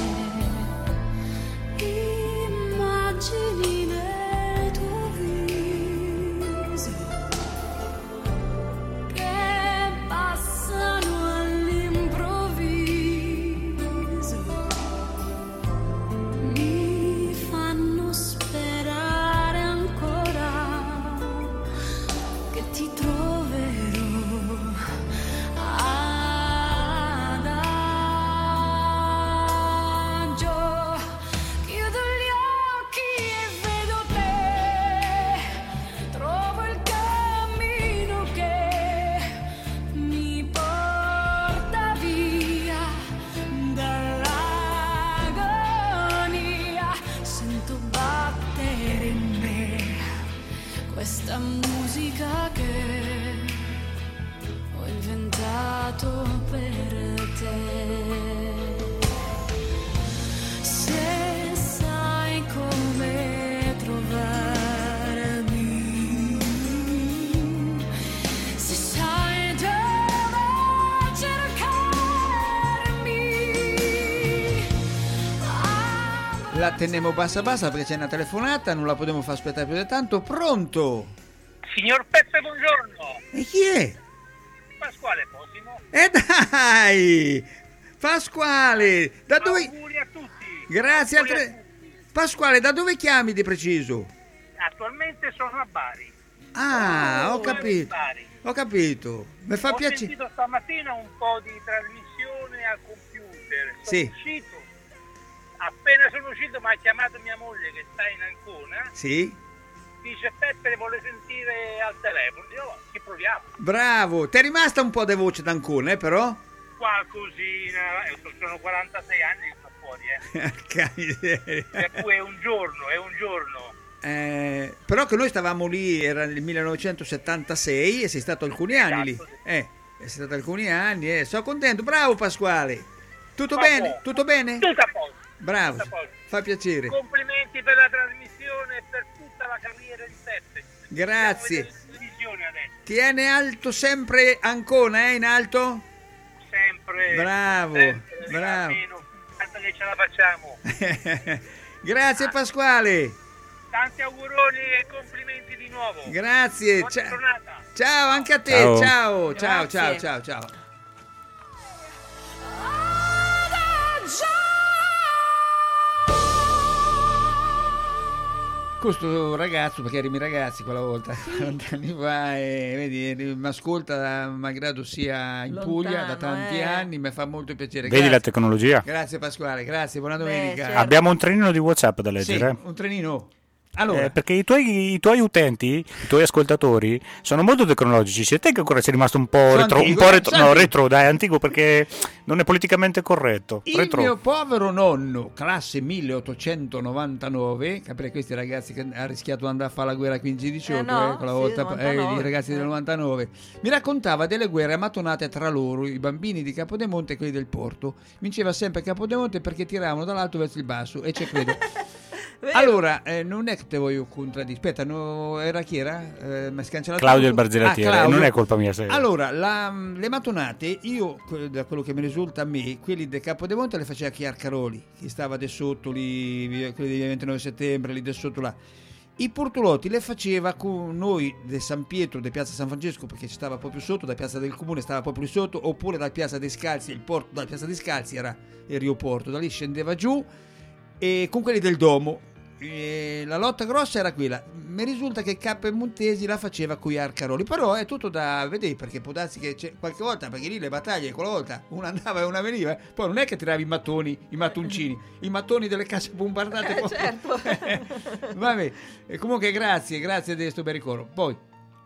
immagini nel tuo viso che passano all'improvviso, mi fanno sperare ancora che ti troverò. Adagio, chiudo gli occhi e vedo te, trovo il cammino che mi porta via dall'agonia. Sento battere in me questa musica che ho inventato per te. Se sai come trovarmi, se sai dove cercarmi, La teniamo bassa perché c'è una telefonata, non la potremo far aspettare più di tanto. Pronto? Signor Peppe, buongiorno. E chi è? Pasquale Cosimo. E dai! Pasquale, da dove... Auguri a tutti. Grazie Auguri a tutti. Pasquale, da dove chiami di preciso? Attualmente sono a Bari. Ho capito. Mi fa piacere. Ho sentito stamattina un po' di trasmissione al computer. Sono uscito. Appena sono uscito mi ha chiamato mia moglie che sta in Ancona. Sì. Dice Peppe le vuole sentire al telefono. Io ci proviamo. Bravo. Ti è rimasta un po' di voce d'Ancona, però? Qualcosina. Sono 46 anni che sto fuori, Per cui è un giorno. Però che noi stavamo lì, era nel 1976 e sei stato alcuni anni lì. Sei stato alcuni anni, sono contento. Bravo Pasquale. Tutto bene? Tutto bene? Tutto a posto. Bravo, fa piacere. Complimenti per la trasmissione e per tutta la carriera di Peppe. Grazie. Tiene alto sempre Ancona, in alto? Sempre. Bravo. Almeno, tanto che ce la facciamo. Grazie Pasquale. Tanti auguroni e complimenti di nuovo. Grazie. Buona giornata. Ciao anche a te. Ciao. Questo ragazzo, perché eri ragazzi quella volta, 40 anni fa, e vedi, mi ascolta malgrado sia in Puglia da tanti anni, mi fa molto piacere. Vedi la tecnologia? Grazie Pasquale, grazie, buona domenica. Certo. Abbiamo un trenino di WhatsApp da leggere. Sì, un trenino. Allora. Perché i tuoi utenti, i tuoi ascoltatori sono molto tecnologici. C'è te che ancora sei rimasto un po' retro, dai, antico, perché non è politicamente corretto. Il mio povero nonno, classe 1899, capire questi ragazzi che ha rischiato di andare a fare la guerra 15-18, quella volta, i ragazzi del 99, mi raccontava delle guerre ammatonate tra loro, i bambini di Capodemonte e quelli del Porto. Vinceva sempre Capodemonte perché tiravano dall'alto verso il basso, e ci credo. Allora, non è che te voglio contraddire. Aspetta, era chi era? Mi scancellato Claudio il Barzellatiere, non è colpa mia. Allora, le mattonate, io, da quello che mi risulta a me, quelli del Capodemonte le faceva Chiarcaroli, che stava di sotto lì, quelli del 29 settembre, lì di sotto là. I Portolotti le faceva con noi di San Pietro, di Piazza San Francesco, perché ci stava proprio sotto, da Piazza del Comune stava proprio sotto, oppure da Piazza dei Scalzi, il porto, da Piazza dei Scalzi era il Rio Porto, da lì scendeva giù, e con quelli del Domo. La lotta grossa era quella. Mi risulta che Cappa e Montesi la faceva con gli Arcaroli, però è tutto da vedere, perché può darsi che qualche volta, perché lì le battaglie quella volta una andava e una veniva, poi non è che tiravi i mattoncini, i mattoni delle case bombardate certo. Vabbè, e comunque grazie di questo bel ricordo. Poi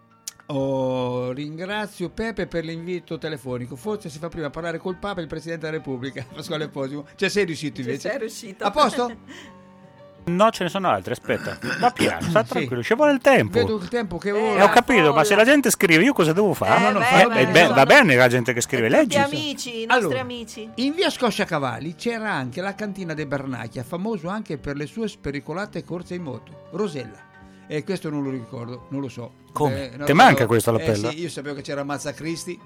ringrazio Peppe per l'invito telefonico. Forse si fa prima parlare col Papa e il Presidente della Repubblica, Pasquale Posimo. Sei riuscito invece? Sei riuscito. A posto? No, ce ne sono altri, aspetta. Va piano, sta tranquillo, ci vuole il tempo. Vedo il tempo che ora. Ho capito, ma se la gente scrive, io cosa devo fare? Va bene la gente che scrive, leggi. I nostri amici. In via Scosciacavalli c'era anche la cantina dei Bernacchia, famoso anche per le sue spericolate corse in moto. Rosella. E questo non lo ricordo, non lo so. Come? Te manca questo all'appello? Sì, io sapevo che c'era Mazza Cristi,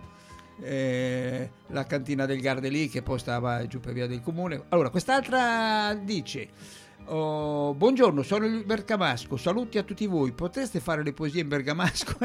la cantina del Gardelì, che poi stava giù per via del Comune. Allora, quest'altra dice: buongiorno, sono il bergamasco, saluti a tutti voi, potreste fare le poesie in bergamasco?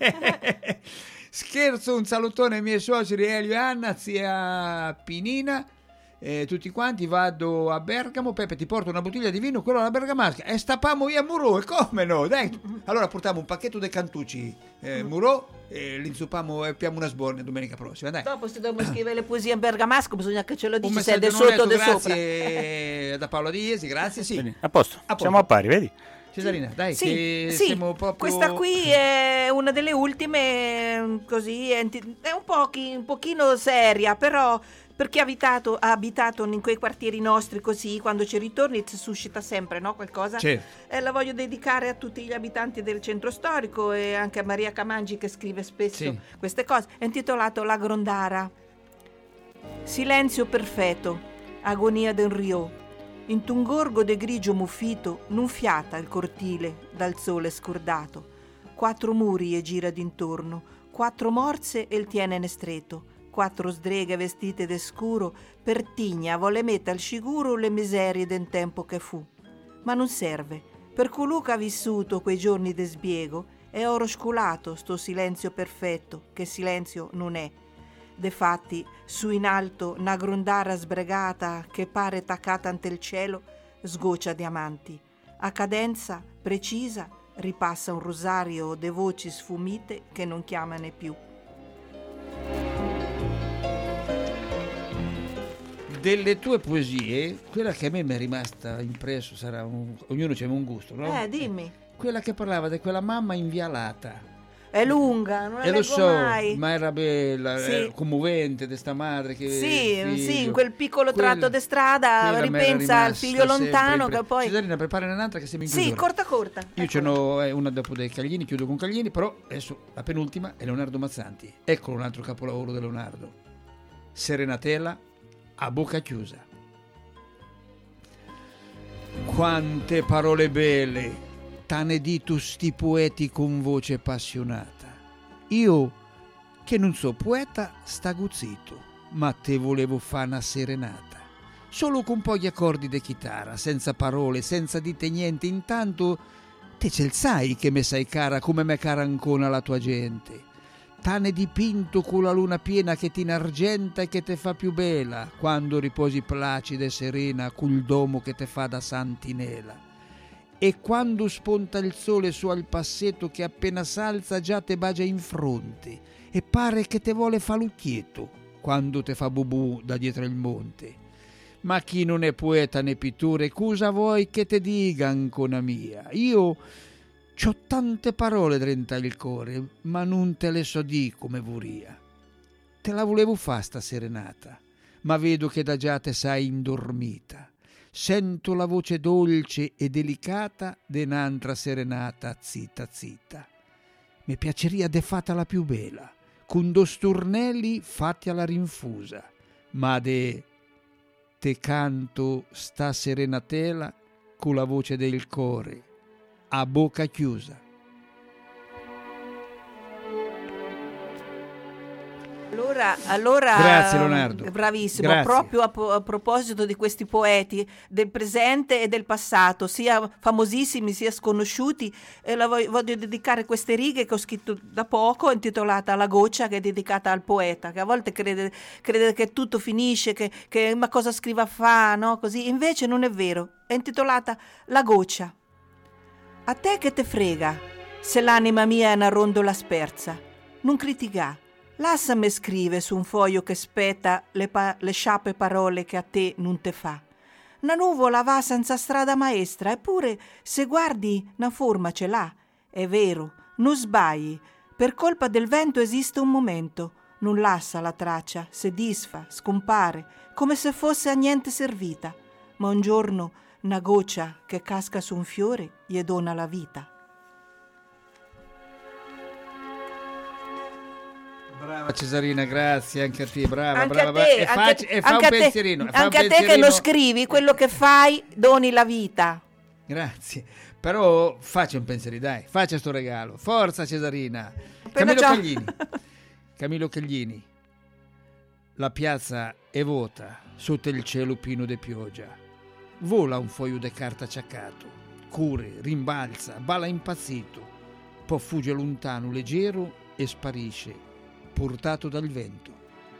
Scherzo, un salutone ai miei suoceri Elio e Anna, zia Pinina, tutti quanti. Vado a Bergamo, Peppe ti porto una bottiglia di vino, quello alla bergamasca, e stappamo via Murò, e come no, dai. Allora portiamo un pacchetto dei cantucci Murò, e li inzuppamo e piamo una sbornia domenica prossima, dai. Dopo, se dobbiamo scrivere le poesie in bergamasco, bisogna che ce lo dici, se è de sotto o de sopra. Grazie da Paola Diesi, grazie, sì. Bene, a posto, siamo a pari, vedi? Cesarina, dai, sì, che sì. siamo proprio... Questa qui è una delle ultime, così, è un pochino seria, però per chi ha abitato in quei quartieri nostri, così, quando ci ritorni ti suscita sempre, no, qualcosa. Certo. La voglio dedicare a tutti gli abitanti del centro storico e anche a Maria Camangi, che scrive spesso queste cose. È intitolato La Grondara. Silenzio perfetto, agonia del Rio. In un gorgo de grigio muffito non fiata il cortile dal sole scordato. 4 muri e gira d'intorno, 4 morse e il tiene stretto, 4 streghe vestite de scuro, per tigna vuole metta al sicuro le miserie del tempo che fu. Ma non serve, per colui che ha vissuto quei giorni de sbiego è oro sculato sto silenzio perfetto, che silenzio non è. Defatti, su in alto una grondara sbregata che pare taccata ante il cielo, sgoccia diamanti. A cadenza precisa ripassa un rosario de voci sfumite che non chiamane più. Delle tue poesie, quella che a me mi è rimasta impresso sarà ognuno c'è un gusto, no? Dimmi. Quella che parlava di quella mamma invialata. È lunga, non la leggo lo so, mai. ma era bella, Sì. Commovente di sta madre che Sì, in quel piccolo tratto di strada ripensa al figlio lontano che poi... Cesarina, prepara un'altra che siamo in chiusura. Sì, corta. Io ce n'ho una dopo dei Caglini, chiudo con Caglini, però adesso la penultima è Leonardo Mazzanti. Eccolo un altro capolavoro di Leonardo. Serenatela a bocca chiusa. Quante parole belle t'hanno detto sti poeti con voce appassionata. Io, che non so poeta, stago zitto, ma te volevo fare una serenata. Solo con pochi accordi di chitarra, senza parole, senza dite niente. Intanto te ce sai che me sai cara come me cara ancora la tua gente. T'hanno dipinto con la luna piena che ti inargenta e che te fa più bella, quando riposi placida e serena col domo che te fa da santinela. E quando spunta il sole su al passetto che appena s'alza già te bagia in fronte e pare che te vuole fa lucchietto quando te fa bubù da dietro il monte. Ma chi non è poeta né pittore, cosa vuoi che te diga ancora mia? Io c'ho tante parole dentro il cuore, ma non te le so di come voria. Te la volevo fa sta serenata, ma vedo che da già te sei indormita. Sento la voce dolce e delicata de un'altra serenata zitta zitta. Mi piaceria de fata la più bella, con do sturnelli fatti alla rinfusa, ma de te canto sta serenatela con la voce del core a bocca chiusa. Allora grazie Leonardo, bravissimo. Grazie. Proprio a proposito di questi poeti del presente e del passato, sia famosissimi sia sconosciuti, voglio dedicare queste righe che ho scritto da poco, intitolata La goccia, che è dedicata al poeta, che a volte crede che tutto finisce, che ma cosa scriva fa, no? Così invece non è vero. È intitolata La goccia. A te che te frega se l'anima mia è una rondola sperza, non criticà. Lassame scrive su un foglio che spetta le sciape parole che a te non te fa. Una nuvola va senza strada maestra, eppure se guardi una forma ce l'ha. È vero, non sbagli. Per colpa del vento esiste un momento. Non lascia la traccia, se disfa, scompare, come se fosse a niente servita. Ma un giorno una goccia che casca su un fiore gli dona la vita. Brava Cesarina, grazie anche a te, brava, anche brava. A te, e fa un pensierino. Anche a te che non scrivi, quello che fai doni la vita. Grazie, però faccia un pensierino, dai, faccia sto regalo. Forza Cesarina. Camillo Caglini. La piazza è vuota sotto il cielo pieno di pioggia. Vola un foglio di carta acciaccato, cure, rimbalza, balla impazzito, poi fugge lontano, leggero e sparisce, portato dal vento.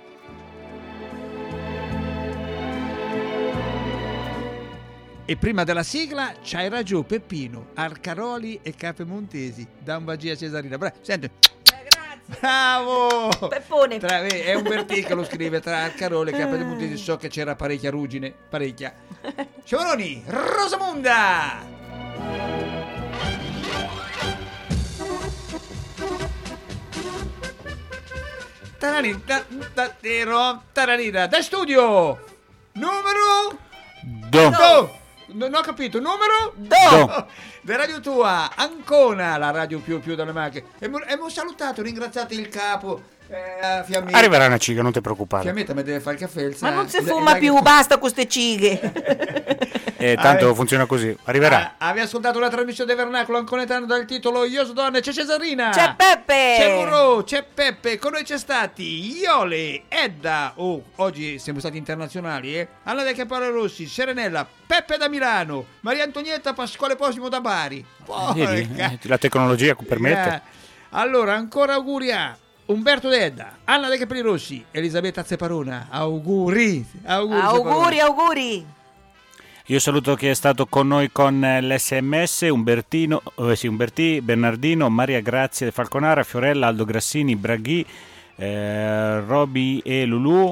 E prima della sigla c'era giù Peppino, Arcaroli e Capemontesi, da un bagia Cesarina. Senti. Grazie. Bravo! Peppone. È un Berticca, lo scrive, tra Arcaroli e Capemontesi. So che c'era parecchia ruggine, parecchia. Sciavaroni, Rosamunda! Da studio numero Do. Non ho capito, numero Do. De Radio Tua, Ancona, la radio più dalle macchine. Abbiamo salutato, ringraziato il capo. Fiammetta. Arriverà una ciga, non ti preoccupare. Fiammetta mi deve fare il caffè. Ma non si fuma più, basta con queste cighe. Tanto funziona così, arriverà. Avevi ascoltato la trasmissione del Vernacolo Anconetano dal titolo Io so donne, c'è Cesarina, c'è Peppe, c'è Murro, c'è Peppe, con noi c'è stati Iole, Edda, oggi siamo stati internazionali, Anna del Capare Rossi, Serenella, Peppe da Milano, Maria Antonietta, Pasquale Posimo da Bari. La tecnologia permette. Allora, ancora auguri a Umberto Dedda, Anna dei Capelli Rossi, Elisabetta Zeparona. Auguri. Io saluto chi è stato con noi con l'SMS, Umbertì, Bernardino, Maria Grazia Falconara, Fiorella, Aldo Grassini, Braghi, Roby e Lulù,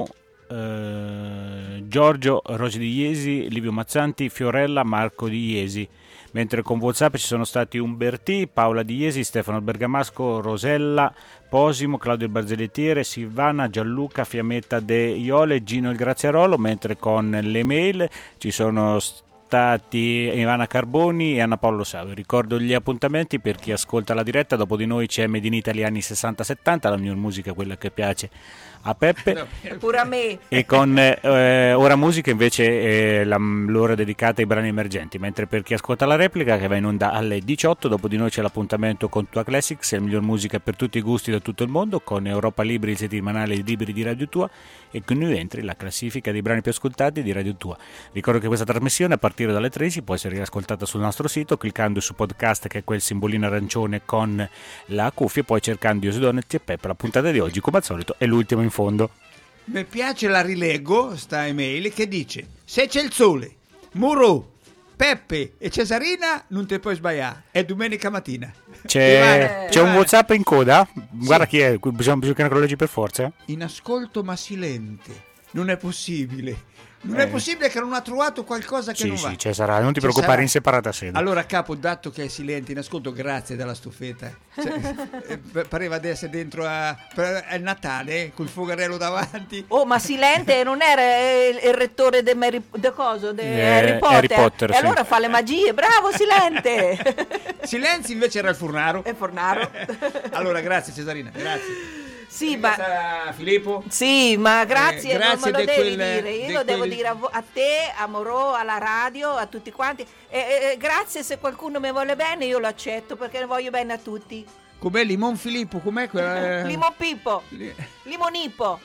Giorgio, Rosi di Iesi, Livio Mazzanti, Fiorella, Marco di Iesi. Mentre con WhatsApp ci sono stati Umbertì, Paola di Iesi, Stefano Bergamasco, Rosella, Posimo, Claudio Barzellettiere, Silvana, Gianluca, Fiammetta De Iole, Gino il Graziarolo, mentre con le mail ci sono stati Ivana Carboni e Anna Paolo Savi. Ricordo gli appuntamenti per chi ascolta la diretta: dopo di noi c'è Made in Italy anni 60-70, la miglior musica, quella che piace a Peppe, pure a me. E con Ora Musica invece l'ora dedicata ai brani emergenti, mentre per chi ascolta la replica, che va in onda alle 18, dopo di noi c'è l'appuntamento con Tua Classics, la miglior musica per tutti i gusti da tutto il mondo, con Europa Libri, il settimanale di libri di Radio Tua, e con New Entry, la classifica dei brani più ascoltati di Radio Tua. Ricordo che questa trasmissione a partire dalle 13 può essere riascoltata sul nostro sito cliccando su podcast, che è quel simbolino arancione con la cuffia, e poi cercando Io Donetti e Peppe. La puntata di oggi, come al solito, è l'ultima in fondo. Mi piace, la rilego sta email che dice: se c'è il sole, Muro, Peppe e Cesarina non te puoi sbagliare, è domenica mattina. C'è un WhatsApp in coda? Guarda chi è, bisogna che ne leggi per forza. In ascolto ma silente, non è possibile. Non è possibile che non ha trovato qualcosa che non va. Sì, sarà, non ti preoccupare, in separata sede. Allora, capo, dato che è silente in ascolto, grazie della stufetta. Pareva di essere dentro è Natale, col fogarello davanti. Oh, ma silente non era il rettore di Harry Potter? E sì. Allora fa le magie, bravo Silente. Silenzi invece era il Fornaro. È Fornaro. Allora, grazie Cesarina, grazie. Sì, ma Filippo? Sì, ma grazie non me lo devi dire. Io lo devo dire a te, a Morò, alla radio, a tutti quanti. Grazie, se qualcuno mi vuole bene io lo accetto, perché ne voglio bene a tutti. Com'è Limon Filippo? Com'è quella? Limon Pippo. Limonippo.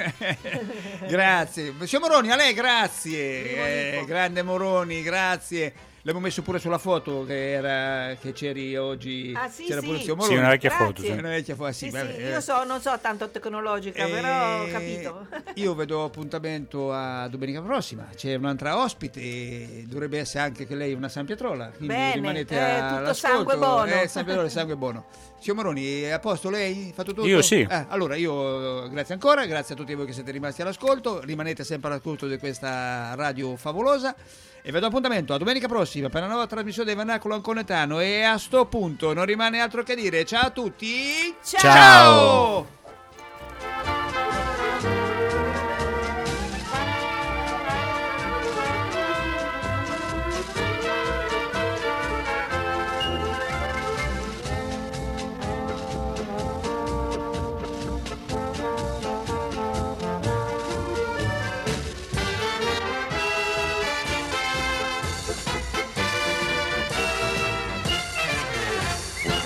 Grazie. Signor Moroni, a lei grazie. Grande Moroni, grazie. L'abbiamo messo pure sulla foto che c'eri oggi. Ah, sì, c'era sì. Pure il sì, una vecchia foto. Una vecchia foto, sì. Io non so tanto tecnologica, però ho capito. Io vedo appuntamento a domenica prossima. C'è un'altra ospite, dovrebbe essere anche che lei una San Pietrola. Quindi bene, rimanete tutto sangue buono. San Pietrola, sangue buono. Signor Moroni, è a posto lei? Fatto tutto? Io sì. Allora io grazie ancora, grazie a tutti voi che siete rimasti all'ascolto. Rimanete sempre all'ascolto di questa radio favolosa. E vedo appuntamento a domenica prossima per una nuova trasmissione del Vernacolo Anconetano. E a sto punto non rimane altro che dire ciao a tutti. Ciao!